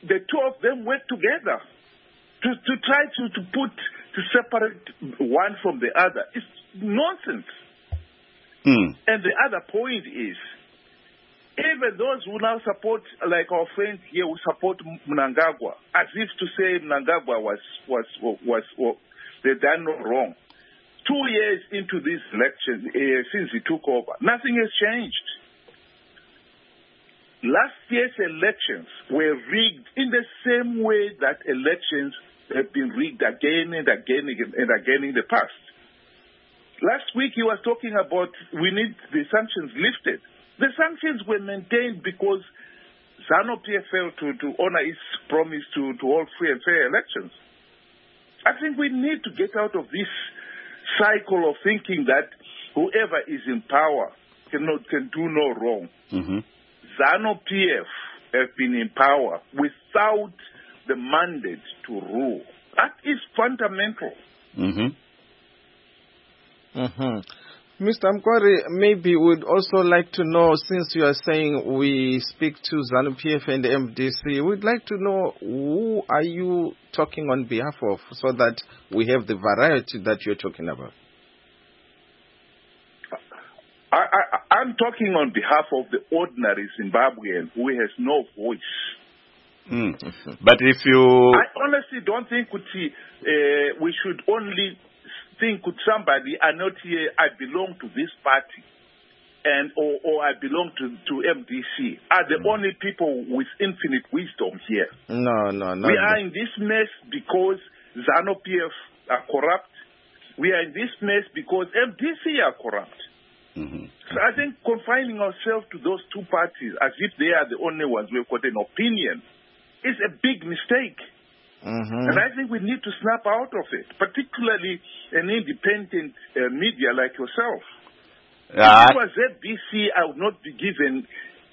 S7: the two of them work together to, to try to, to put, to separate one from the other. It's nonsense.
S2: Mm.
S7: And the other point is, even those who now support, like our friends here who support Mnangagwa, as if to say Mnangagwa was, was, was, was, was they done no wrong. Two years into this election, uh, since he took over, nothing has changed. Last year's elections were rigged in the same way that elections have been rigged again and again and again in the past. Last week he was talking about we need the sanctions lifted. The sanctions were maintained because ZANU-P F failed to, to honor its promise to, to hold free and fair elections. I think we need to get out of this cycle of thinking that whoever is in power cannot, can do no wrong.
S2: Mm-hmm.
S7: ZANU-P F have been in power without the mandate to rule. That is fundamental.
S2: Mm-hmm.
S1: Mm-hmm. Mister Mkwari, maybe we'd also like to know, since you are saying we speak to ZANU-P F and the M D C, we'd like to know who are you talking on behalf of so that we have the variety that you're talking about.
S7: I, I, I'm talking on behalf of the ordinary Zimbabwean who has no voice.
S2: Mm. But if you...
S7: I honestly don't think uh, we should only think with somebody, I not here, I belong to this party, and or, or I belong to, to M D C, are the mm. only people with infinite wisdom here.
S1: No, no, no.
S7: We are in this mess because ZANU-P F are corrupt. We are in this mess because M D C are corrupt.
S2: Mm-hmm.
S7: So I think confining ourselves to those two parties as if they are the only ones who have got an opinion is a big mistake.
S1: Mm-hmm.
S7: And I think we need to snap out of it, particularly an independent uh, media like yourself.
S2: Uh,
S7: if it was Z B C, I would not be given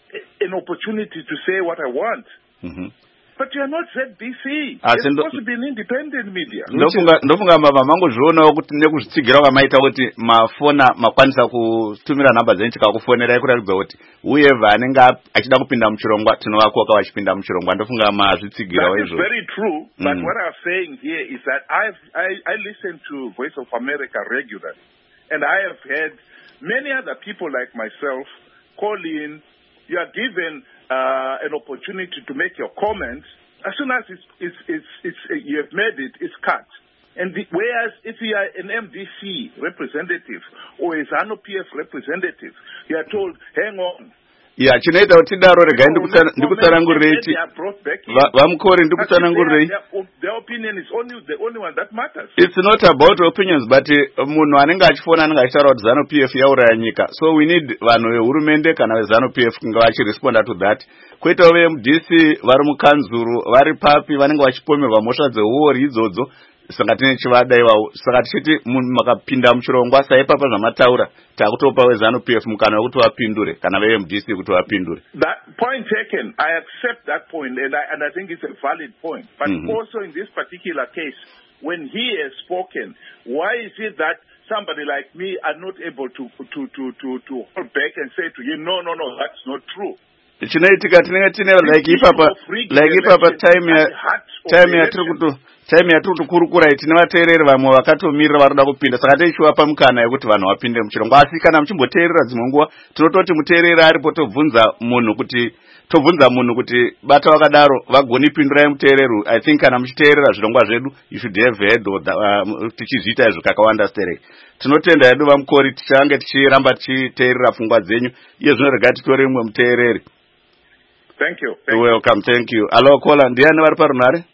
S7: an opportunity to say what I want.
S2: Mm-hmm.
S7: But you are not Z B C.
S2: Ah,
S7: You're
S2: ndo-
S7: supposed to be an independent media.
S2: ndofunga ndofunga baba mangozvionawo kuti nekuzvitsigira kwamaita kuti mafona makwanisa kutumira nhamba dzenyu tikakufonera kuratidza kuti whoever anenge achida kupinda muchirongwa tinovakoka vachipinda muchirongwa ndofunga mazvitsigirawo
S7: That is
S2: izvo.
S7: very true, but
S2: Mm.
S7: what I'm saying here is that I've, I, I listen to Voice of America regularly, and I have heard many other people like myself call in. You are given uh, an opportunity to make your comments. As soon as it's, it's, it's, it's, uh, you have made it, it's cut. And the, whereas if you are an M D C representative or a ZANU-P F representative, you are told, hang on.
S2: Yeah, chinoita kuti daro regai ndikutsanangurirei
S7: They are brought back in.
S2: vamukori
S7: As if
S2: ndikutsanangurirai.
S7: their, their, their opinion is only the only one that matters.
S2: It's not about opinions, but uh, munhu anenge achifona anenge achitaura kuti ZANU-P F yauraya nyika. So we need vanhu vehurumende kana veZANU-P F kunge vachiresponda to that. Kwoitawo veM D C vari mukanzuru vari papi vanenge vachipomerwa mhosva dzeuori idzodzo. Saka tine chivada ivavo. Saka tichiti munhu makapinda muchirongwa saipapa zvamataura takutopa weZANU-P F mukana wekuti vapindure kana veM D C kuti vapindure.
S7: That point taken, I accept that point, and I, and I think it's a valid point. But
S2: Mm-hmm.
S7: also in this particular case, when he has spoken, why is it that somebody like me are not able to to to to, to hold back and say to him, no, no, no, that's not true?
S2: Chinoitika tinenge tine like ipapa like ipapa time ya time yatiri kuto time yatiri kutukurukurai tine vateereri vamwe vakatomirira varoda kupinda saka tichiwapa mukana yekuti vanhu vapinde muchirongwa asi kana muchimboteerera dzimwe nguva tinototi muteereri aripo tobvunza munhu kuti tobvunza munhu kuti bata vakadaro vagoni pindurai muteereri. I think kana muchiteerera zvirongwa zvedu you should have heard uh, tichizviita izvo kakawanda sterei. Tinotenda hedu vamukori tichange tichiramba tichiteerera pfungwa dzenyu iye zvino regai titore mumwe muteereri.
S7: Thank you. Thank
S2: You're welcome. Thank you. Hello, caller. Ndiani vari parunare?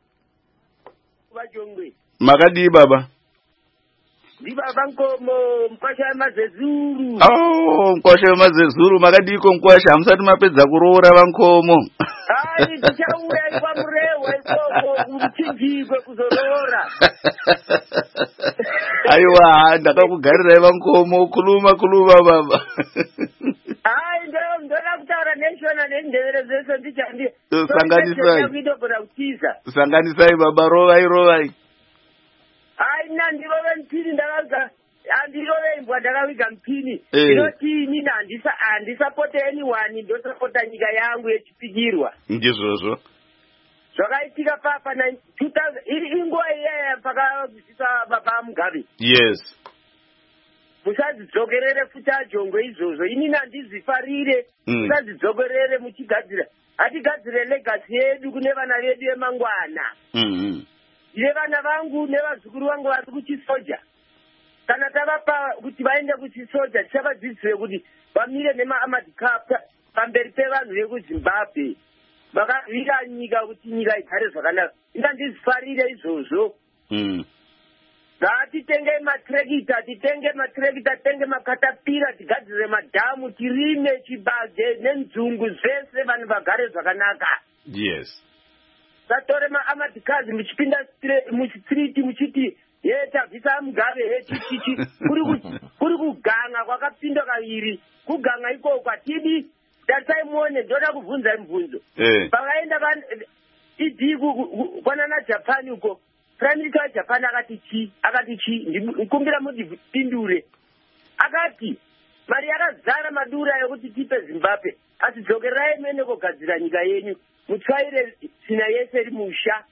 S5: Vajongwe.
S2: Makadii baba?
S5: Ndibaba Nkomo, Mkwasha Mazezuru.
S2: Oh, Mkwasha Mazezuru. Makadii ko Mkwasha? Hamusati mapedza kuroora vaNkomo.
S5: Hai, tichaura kwa murewa ikoko uchinjigwe kuzorora.
S2: Aiwa, ndakakugarirai vaNkomo. Kuluma kuluma baba.
S5: Hai, ndo ndona kutaura neshona nendevere zvese ndichandi.
S2: Sanganisai.
S5: Ndakugona kutiza.
S2: Sanganisai baba, rovai rovai.
S5: Hai, nandirove mpini ndakaga. Andirove imbwa ndakaviga mpini.
S2: Eh.
S5: Ndinotini handisa handisapota anyone, ndosapota nyika yangu yechipigirwa.
S2: Ndizvozvo.
S3: zvakaitika papa na two thousand inguva iyaya pakabvisisa baba Mugabe.
S2: Yes.
S3: Musadzidzokerere futi ajongwe izvozvo. Inini handizifarire. Musadzidzokerere muchigadzira. Hatigadzire legacy yedu kune vana vedu vemangwana.
S2: Mhm.
S3: Ine vana vangu nevazukuru vangu vari kuchisoja. Kana tavapa kuti vaende kuchisoja tichavadzidzise kuti vamire nema-armored car pamberi pevanhu vekuZimbabwe. Vakavira nyika kuti nyika igare zvakanaka. Ingandizifarire izvozvo.
S2: Mhm.
S3: Ngatitenge matrekita, titenge matrekita, titenge makatapira, tigadzire madhamu, tirime chibage nenzungu zvese vanhu vagare zvakanaka.
S2: Yes.
S3: Satore ma-armored cars muchipinda muchitreet muchiti ye tabvisa Mugabe he chichichi kuri kuganga kwakapinda kaviri kuganga ikoko atidi tatai muone ndoda kubvunza mibvunzo. Pakaenda vanhu idi kwanana Japan uko Prime Minister Japan akati chi akati chi ndikumbira mudipindure akati mari yakazara madura yokuti tipe Zimbabwe atidzokerai mene kugadzira nyika yenyu mutsvaire sina yese iri musha.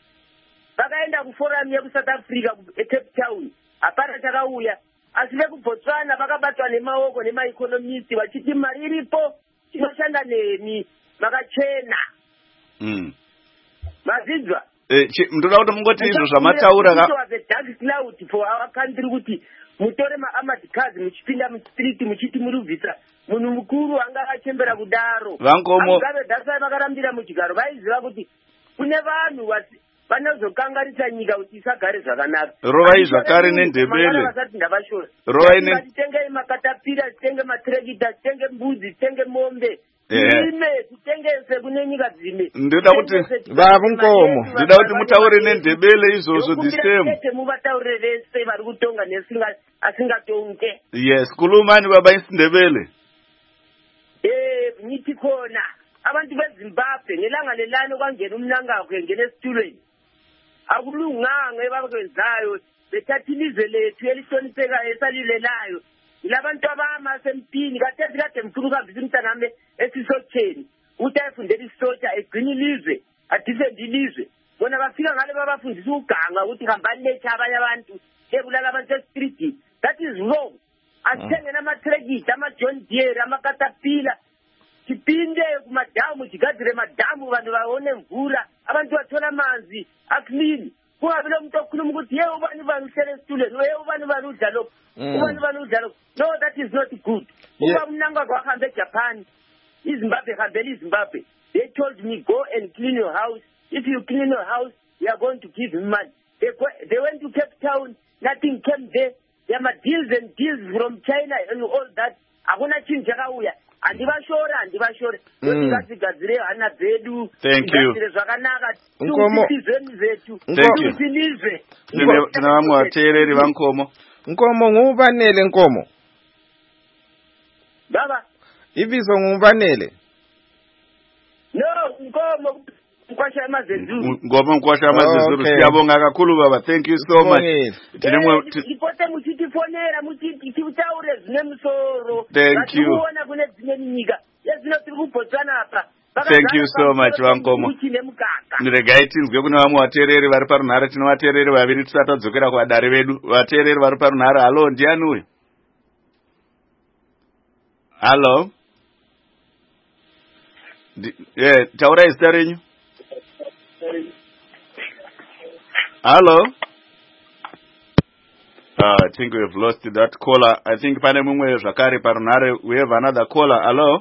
S3: Vakaenda kuforum yekusouth Africa Cape Town hapana chakauya asi vekuBotswana vakabatwa nemaoko nemaeconomist vachiti mari iripo tinoshanda nemi makachena.
S2: Mm.
S3: Mazizwa
S2: Eh, ndoda kuti mungoti izvo zvamataura ka
S3: dark cloud for our country kuti mutore ma-armored cars muchipinda mustreet muchiti murubvisa munhu mukuru anga achembera kudaro.
S2: Vankomo
S3: Mugabe dasai vakarambira muchigaro vaiziva kuti kune vanhu vanozokangarisa nyika kuti isagare zvakanaka.
S2: Rovai zvakare nendebele.
S3: Vasati ndavashora.
S2: Rovai ne
S3: titenge makatapira, titenge matrekita, titenge mbudzi, titenge mombe. Ime titengese kune nyika dzimwe.
S2: Ndoda kuti
S1: baba Nkomo,
S2: ndoda kuti mutaure nendebele izvozvo the same.
S3: Muvataure vese vari kutonga nesinga asingatonge.
S2: Yes, kulumani baba isindebele.
S3: Eh, nitikona. Abantu beZimbabwe ngelanga lelano kwangena umnangagwe ngene esitulweni. Akulunganga ebakwenzayo bethathilize lethu elihloniphekayo esalilelayo. Ilabantu abama sempini kade kade mkhulu kabisa umntanami esisotheni. Uthi ayifundela isotsha egcinilizwe, adifende ilizwe. Bona bafika ngale babafundisa uganga ukuthi hambani letha abanye abantu ebulala abantu e-street. That is wrong. Asithenge namatrekita, ama-John Deere, amakatapila. Sipinde kumadamu tigadzire madamu vanhu vaone mvura abantu vathola amanzi aclean kungavile umuntu okhuluma ukuthi ye ubani vanhu uhlele esitulweni ye ubani vanhu udla lokho ubani vanhu udla lokho. No, that is not good. Uba mnanga kwahambe eJapan iZimbabwe hambele iZimbabwe they told me go and clean your house. If you clean your house we are going to give you money. They, go, they went to Cape Town, nothing came there. There are deals and deals from China and all that. Akuna chinhu chakauya. Andivashora, andivashora. Ngatigadzire hana dzedu.
S2: Thank you.
S3: Zvakanaka.
S1: Nkomo.
S2: Thank you. Tine vamwe vateereri vaNkomo.
S1: Nkomo nguvanele Nkomo.
S3: Baba.
S1: Ibizo nguvanele.
S3: No, Nkomo nkwasha amazenzulu.
S2: Ngoba nkwasha amazenzulu siyabonga kakhulu baba. Thank you so much.
S3: Tinemwe ipote muchitifonera muchiti tiutaure zvine musoro.
S2: Thank you.
S3: Kuona kune dzimwe nyika. Yazino tiri kuBotswana apa.
S2: Thank you so much Vankomo. Ndiregai tinzwe kuna vamwe vateereri vari parunhare. Tino vateereri vaviri tisati tadzokera kuvadare vedu. Vateereri vari parunhare. Halo, ndiani uyu? Halo. Eh, taurai zita renyu. Hello? Uh, I think we have lost that caller. I think pane mumwe zvakare parunhare. We have another caller. Hello?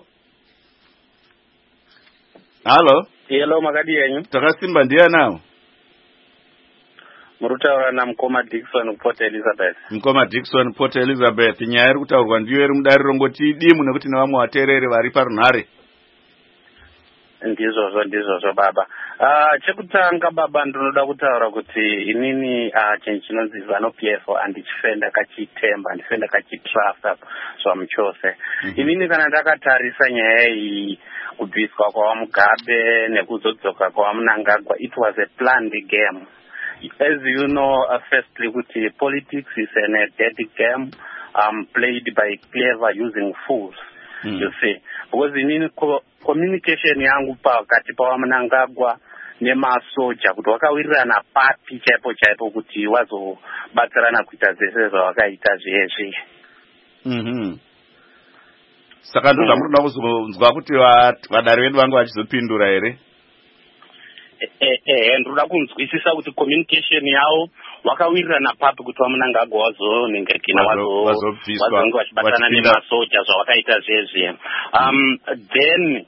S2: Hello?
S8: Hello, makadi yenyu.
S2: Takasimba ndiya nawo.
S8: Murutaura na Mkoma Dickson Port Elizabeth.
S2: Mkoma Dickson Port Elizabeth. Nyaya iri kutaurwa ndiyo iri mudariro ngoti idimu nekuti nevamwe vateereri vari parunhare.
S8: Ndizvozvo ndizvozvo baba. Ah, chekutanga baba ndinoda kutaura kuti inini ah chinhu chinonzi ZANU-P F andichifenda kachitemba, andifenda kachitrust zvamuchose. Inini kana ndakatarisa nyaya iyi kubviswa kwa Mugabe nekuzodzoka kwa Mnangagwa, it was a planned game. As you know, uh, firstly, kuti politics is an, a dead game um, played by clever using fools. Mm. You see, because in co communication yangu pakati pa Mnangagwa nemasoja kuti wakawirirana papi chaipo chaipo kuti wazobatsirana kuita zvese zvawakaita zvezve.
S2: Mhm. Saka ndo zvamunoda kuzonzwa kuti vadari vedu vange vachizopindura here?
S8: Eh eh ndoda kunzwisisa kuti communication yavo wakawirirana papi kuti vamunangagwa wazonengerekina wazonge vachibatana nemasoja zvawakaita zvezve. Um, then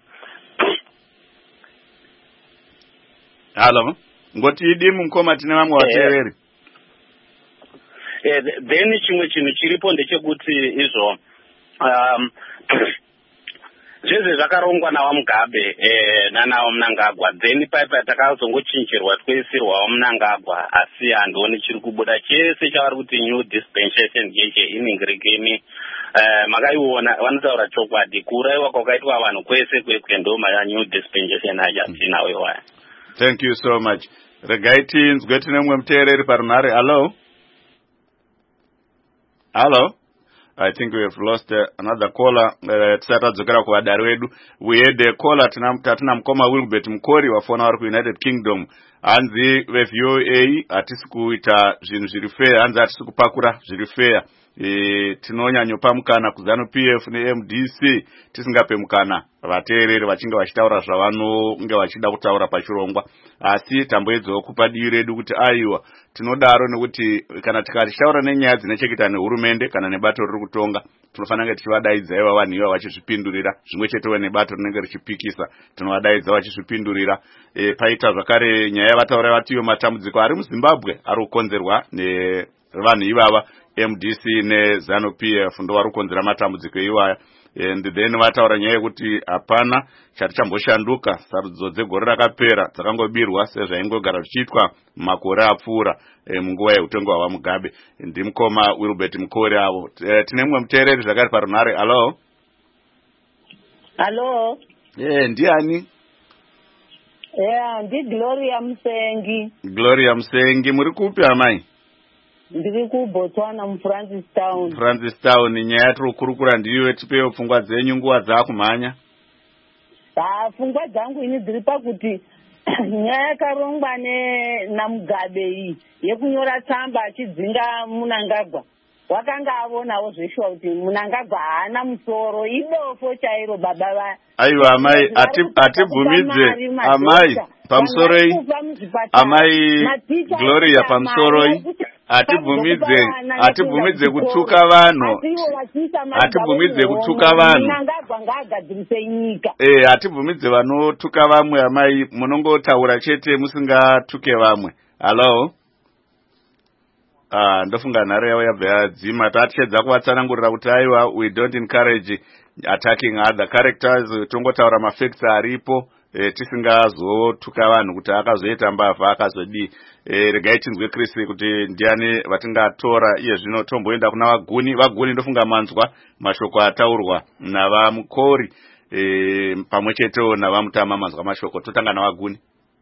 S2: Hello, ngoti idi mukoma tine vamwe vateereri.
S8: Eh then chimwe chinhu chiripo ndechekuti izvo um zvese zvakarongwa naVaMugabe eh nanawo Mnangagwa, then paipa takazongochinjirwa tikuisirwawo Mnangagwa, asi handioni chiri kubuda chese chavari kuti new dispensation yeche iningirekeni. Eh makaiona vanotaura chokwadi kuuraiwa kwakaitwa vanhu kwese kwese ndo maya new dispensation hajasinawo iwaya.
S2: Thank you so much. Regai tinzwe tine mumwe muteereri parunhare. Hello? Hello? I think we have lost uh, another caller. Uh, tisati tadzokera kuvadari vedu. We had a caller tatina mukoma Wilbert Mukori wafona vari kuUnited Kingdom. Hanzi veV O A hatisi kuita zvinhu zviri fair, hanzi hatisi kupakura zviri fair. E, tinonyanyopa mukana kuZANU P F neM D C tisingape mukana vateereri vachinge vachitaura zvavanonge vachida kutaura pachirongwa, asi tamboedzawo kupa divi redu kuti aiwa tinodaro nekuti kana tikataura nenyaya dzinechekuita nehurumende kana nebato riri kutonga tinofanira kunge tichivadaidza iva vanhu iva vachizvipindurira, zvimwe chetewo nebato rinenge richipikisa tinovadaidza vachizvipindurira. E, paita zvakare nyaya yavataura vati iyo matambudziko ari muZimbabwe ari kukonzerwa nevanhu ivava M D C neZANU P F ndo vari kukonzera matambudziko iwaya. And then vataura nyaya yekuti hapana chati chamboshanduka, sarudzo dzegore rakapera dzakangobirwa sezvaingogara zvichiitwa makore apfuura e, munguva yeutongo hwaVaMugabe. Ndimukoma Wilbert Mukori avo. E, tine mumwe muteereri zvakare parunhare. Hello?
S9: Hello?
S2: Eh, ndiani?
S9: Yeah, ndi Gloria Musengi.
S2: Gloria Musengi, muri kupi amai?
S9: Ndiri kuBotswana muFrancistown.
S2: Francistown, nyaya yatiri kukurukura ndiyo, tipewo pfungwa dzenyu nguva dzakumhanya.
S9: Ah, pfungwa dzangu ini dziri pakuti nyaya yakarongwa naMugabe iyi yekunyora tsamba achidzinga Mnangagwa. Wakanga avonawo zveshuwa kuti Mnangagwa haana musoro, idofo chairo baba va.
S2: Aiwa amai, atibvumidze amai pamusoroi, amai Gloria pamusoroi, atibvumidze atibvumidze kutuka vanhu, atibvumidze kutuka vanhu.
S9: Mnangagwa ngaagadzirise nyika.
S2: Eh, atibvumidze vanotuka vamwe amai, munongotaura chete musingatuke vamwe. Hello? Ah, ndofunga nhare yavo yabva yadzima. Tatichedza kuvatsanangurira kuti aiwa we don't encourage attacking other characters, tongotaura mafacts aripo, e, tisingazotuka vanhu kuti akazoita mbavha akazodii. E, regai tinzwe Chris kuti ndiani vatingatora iye zvino. Tomboenda kuna vaguni. Vaguni ndofunga manzwa mashoko ataurwa navaMukori e, pamwe chetewo navaMutama manzwa mashoko. Totanga navaguni.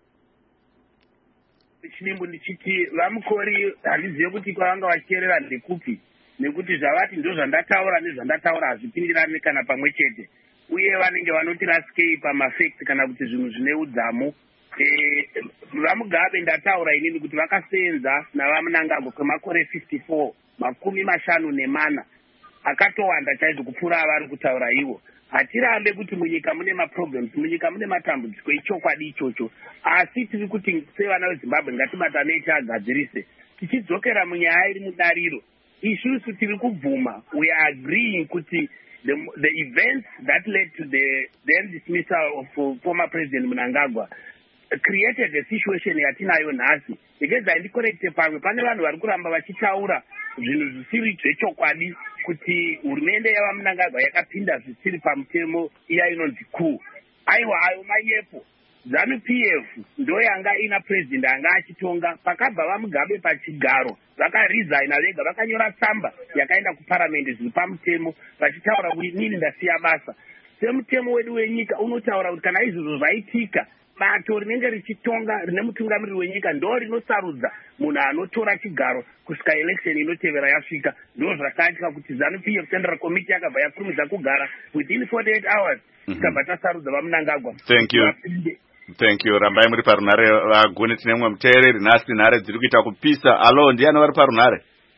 S3: Chinimbo ndichiti vaMukori handizive kuti kwavanga vachierera ndekupi, nekuti zvavati ndo zvandataura nezvandataura hazvipindirani kana pamwe chete, uye vanenge vanoti raskei pamafacts kana kuti zvinhu zvine udzamu. E, vaMugabe ndataura inini kuti vakasenza navaMnangagwa kwemakore fifty-four, makumi mashanu nemana, akatowanda chaizvo kupfuura avari kutaura ivo. Hatirambe kuti munyika mune maproblems, munyika mune matambudziko, ichokwadi ichocho, asi tiri kuti sevana veZimbabwe ngatibatanei tiagadzirise. Tichidzokera munyaya iri mudariro, isusu tiri kubvuma, we are agreeing kuti the, the events that led to the then dismissal of uh, former President Mnangagwa created a situation yatinayo nhasi. Because ndikorrekte pamwe pane vanhu vari kuramba vachitaura zvinhu zvisiri zvechokwadi kuti hurumende yavaMnangagwa yakapinda zvisiri pamutemo iya inonzi coup. Aiwa ayo mayepo ZANU P F ndo yanga ina president anga achitonga, pakabva vaMugabe pachigaro vakaresigna vega, vakanyora tsamba yakaenda kuparliament zviri pamutemo vachitaura kuti nini ndasiya basa. Semutemo wedu wenyika unotaura kuti kana izvozvo zvaitika, bato rinenge richitonga rine mutungamiriri wenyika ndo rinosarudza munhu anotora chigaro kusvika election inotevera yasvika. Ndo zvakaita kuti ZANU P F Central Committee yakabva yakurumidza kugara within forty-eight hours tikabva tasarudza vaMnangagwa.
S2: Thank you. Thank you. Rambai muri parunare vaguni tine mumwe muteereri nhasi nhare dziri kuita kupisa. Alo, ndiani vari parunare?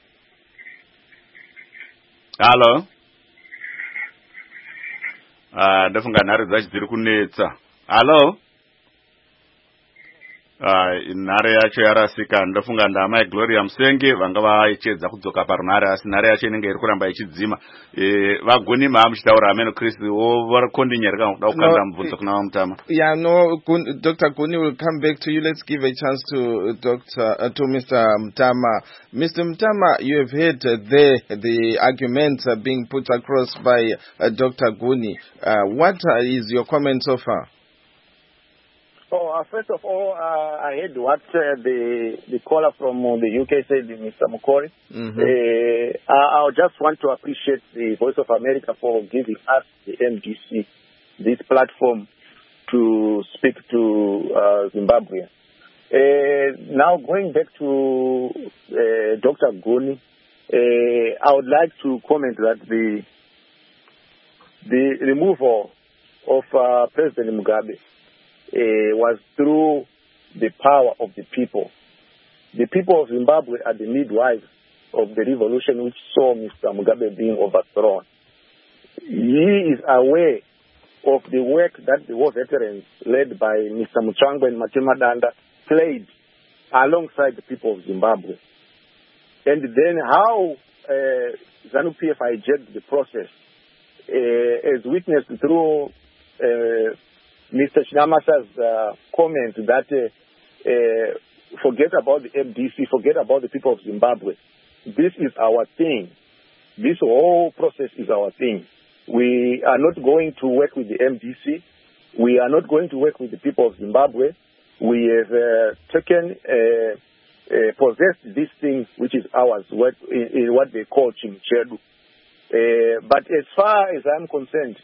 S2: Alo. Ah, ndafunga nhare dzacho dziri kunetsa. Alo. Ah, nhare yacho yarasika. Ndafunga ndamai Gloria Musenge vanga vaichedza kudzoka parunare asi nhare yacho inenge iri kuramba ichidzima. Eh, vaguni maamuchitaura Ameno Chris wo varakondinyerekana kuda kukanda mubvunzo kuna Mutama.
S1: Yeah, no, Gun, Doctor Guni will come back to you. Let's give a chance to uh, Doctor uh, to Mister Mutama. Mister Mutama, you have heard uh, the the arguments uh, being put across by uh, Doctor Guni. Uh, what uh, is your comment so far?
S4: Oh, uh, first of all, uh, I heard what uh, the the caller from uh, the U K said, Mister Mukori. Mm-hmm. uh, I, I just want to appreciate the Voice of America for giving us, the M D C, this platform to speak to uh, Zimbabwe. Uh, now, going back to uh, Doctor Guni, uh, I would like to comment that the the removal of uh, President Mugabe Uh, was through the power of the people. The people of Zimbabwe are the midwives of the revolution which saw Mister Mugabe being overthrown. He is aware of the work that the war veterans led by Mister Muchangwa and Matima Danda played alongside the people of Zimbabwe. And then how uh, ZANU-P F hijacked the process uh, as witnessed through uh, Mister Chinamasa's uh, comment that uh, uh, forget about the M D C, forget about the people of Zimbabwe. This is our thing. This whole process is our thing. We are not going to work with the M D C. We are not going to work with the people of Zimbabwe. We have uh, taken, uh, uh, possessed this thing which is ours, what, in, in what they call Chimchedu. Uh, but as far as I'm concerned,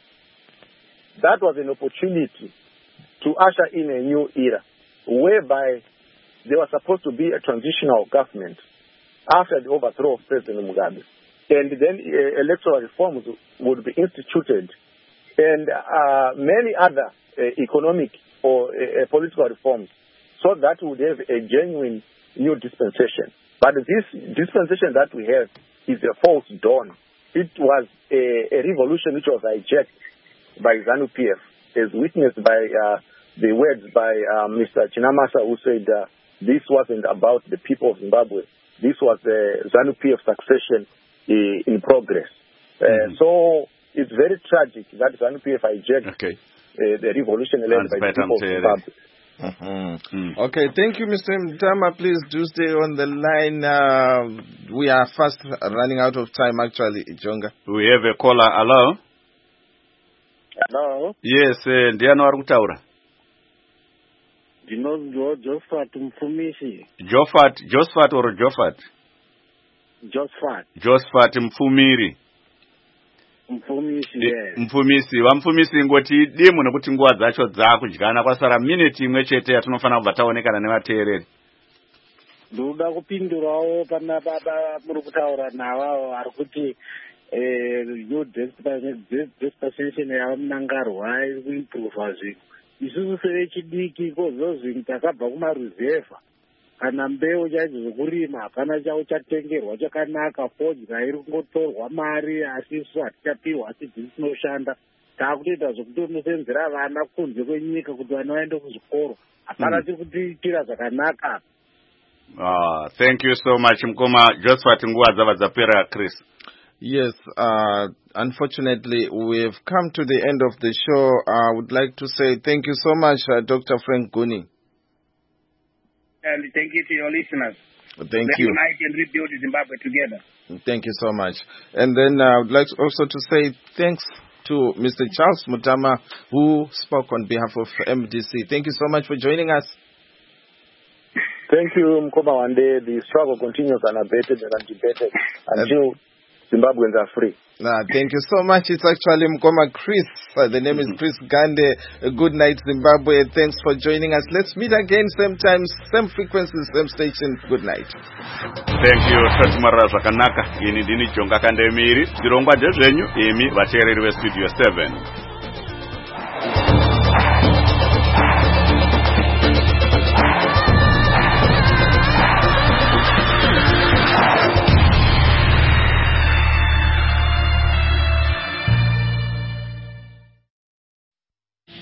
S4: that was an opportunity to usher in a new era, whereby there was supposed to be a transitional government after the overthrow of President Mugabe. And then uh, electoral reforms would be instituted, and uh, many other uh, economic or uh, political reforms, so that we would have a genuine new dispensation. But this dispensation that we have is a false dawn. It was a, a revolution which was hijacked by ZANU-P F, as witnessed by uh, the words by uh, Mister Chinamasa, who said uh, this wasn't about the people of Zimbabwe. This was the ZANU-P F succession uh, in progress. Uh, mm-hmm. So it's very tragic that ZANU-P F hijacked okay. uh, the revolution led by the people of Zimbabwe.
S1: Mm-hmm. Mm. Okay, thank you, Mister Mutama. Please do stay on the line. Uh, we are fast running out of time, actually, Jonga.
S2: We have a caller. Hello?
S10: Hello.
S2: Yes, uh, ndiani vari kutaura?
S10: Ndinonzwa Josephat Mfumisi.
S2: Josephat, Josephat or Josephat?
S10: Josephat.
S2: Josephat Mfumiri.
S10: Mfumisi, yes.
S2: Mfumisi, vamfumisi ngoti dimu nekuti nguva dzacho dzakudyana kwasara minute imwe chete yatinofana kubva taonekana nevateereri.
S10: Ndoda kupindurawo pana baba muri kutaura navavo vari kuti yo dispensation yava munangarwa iri kuimprova zvinhu. Isusu sevechidiki kozozvinhu takabva kumaruzevha kana mbeu chadzo zokurima hapana chavo chatengerwa chakanaka, fodya iri kungotorwa mari asi isu hatichapiwa asi dziri tinoshanda. Taakutoita zvokutonosenzera vana kunze kwenyika kuti vana vaende kuzvikoro, hapana tiri kutiitira zvakanaka.
S2: Ah, thank you so much Mkoma Josephat. Nguva dzava dzapera, Chris.
S1: Yes, uh, unfortunately, we've come to the end of the show. I would like to say thank you so much, uh, Doctor Frank Guni.
S3: And thank you to your listeners.
S1: Thank
S3: Let's
S1: you.
S3: unite and rebuild Zimbabwe together.
S1: Thank you so much. And then uh, I would like also to say thanks to Mister Charles Mutama, who spoke on behalf of M D C. Thank you so much for joining us.
S4: Thank you, Mkoma Wande. The struggle continues unabated and undebated until Zimbabweans are free.
S1: Nah, thank you so much. It's actually Mkoma Chris. Uh, the name is Chris Gande. Uh, good night, Zimbabwe. Thanks for joining us. Let's meet again, same time, same frequency, same station. Good night.
S2: Thank you. Tatimara Zakanaka. Ini dini Jonga Kande Miri. Zirongwa Jezenyu. Emi Vachereri Studio seven.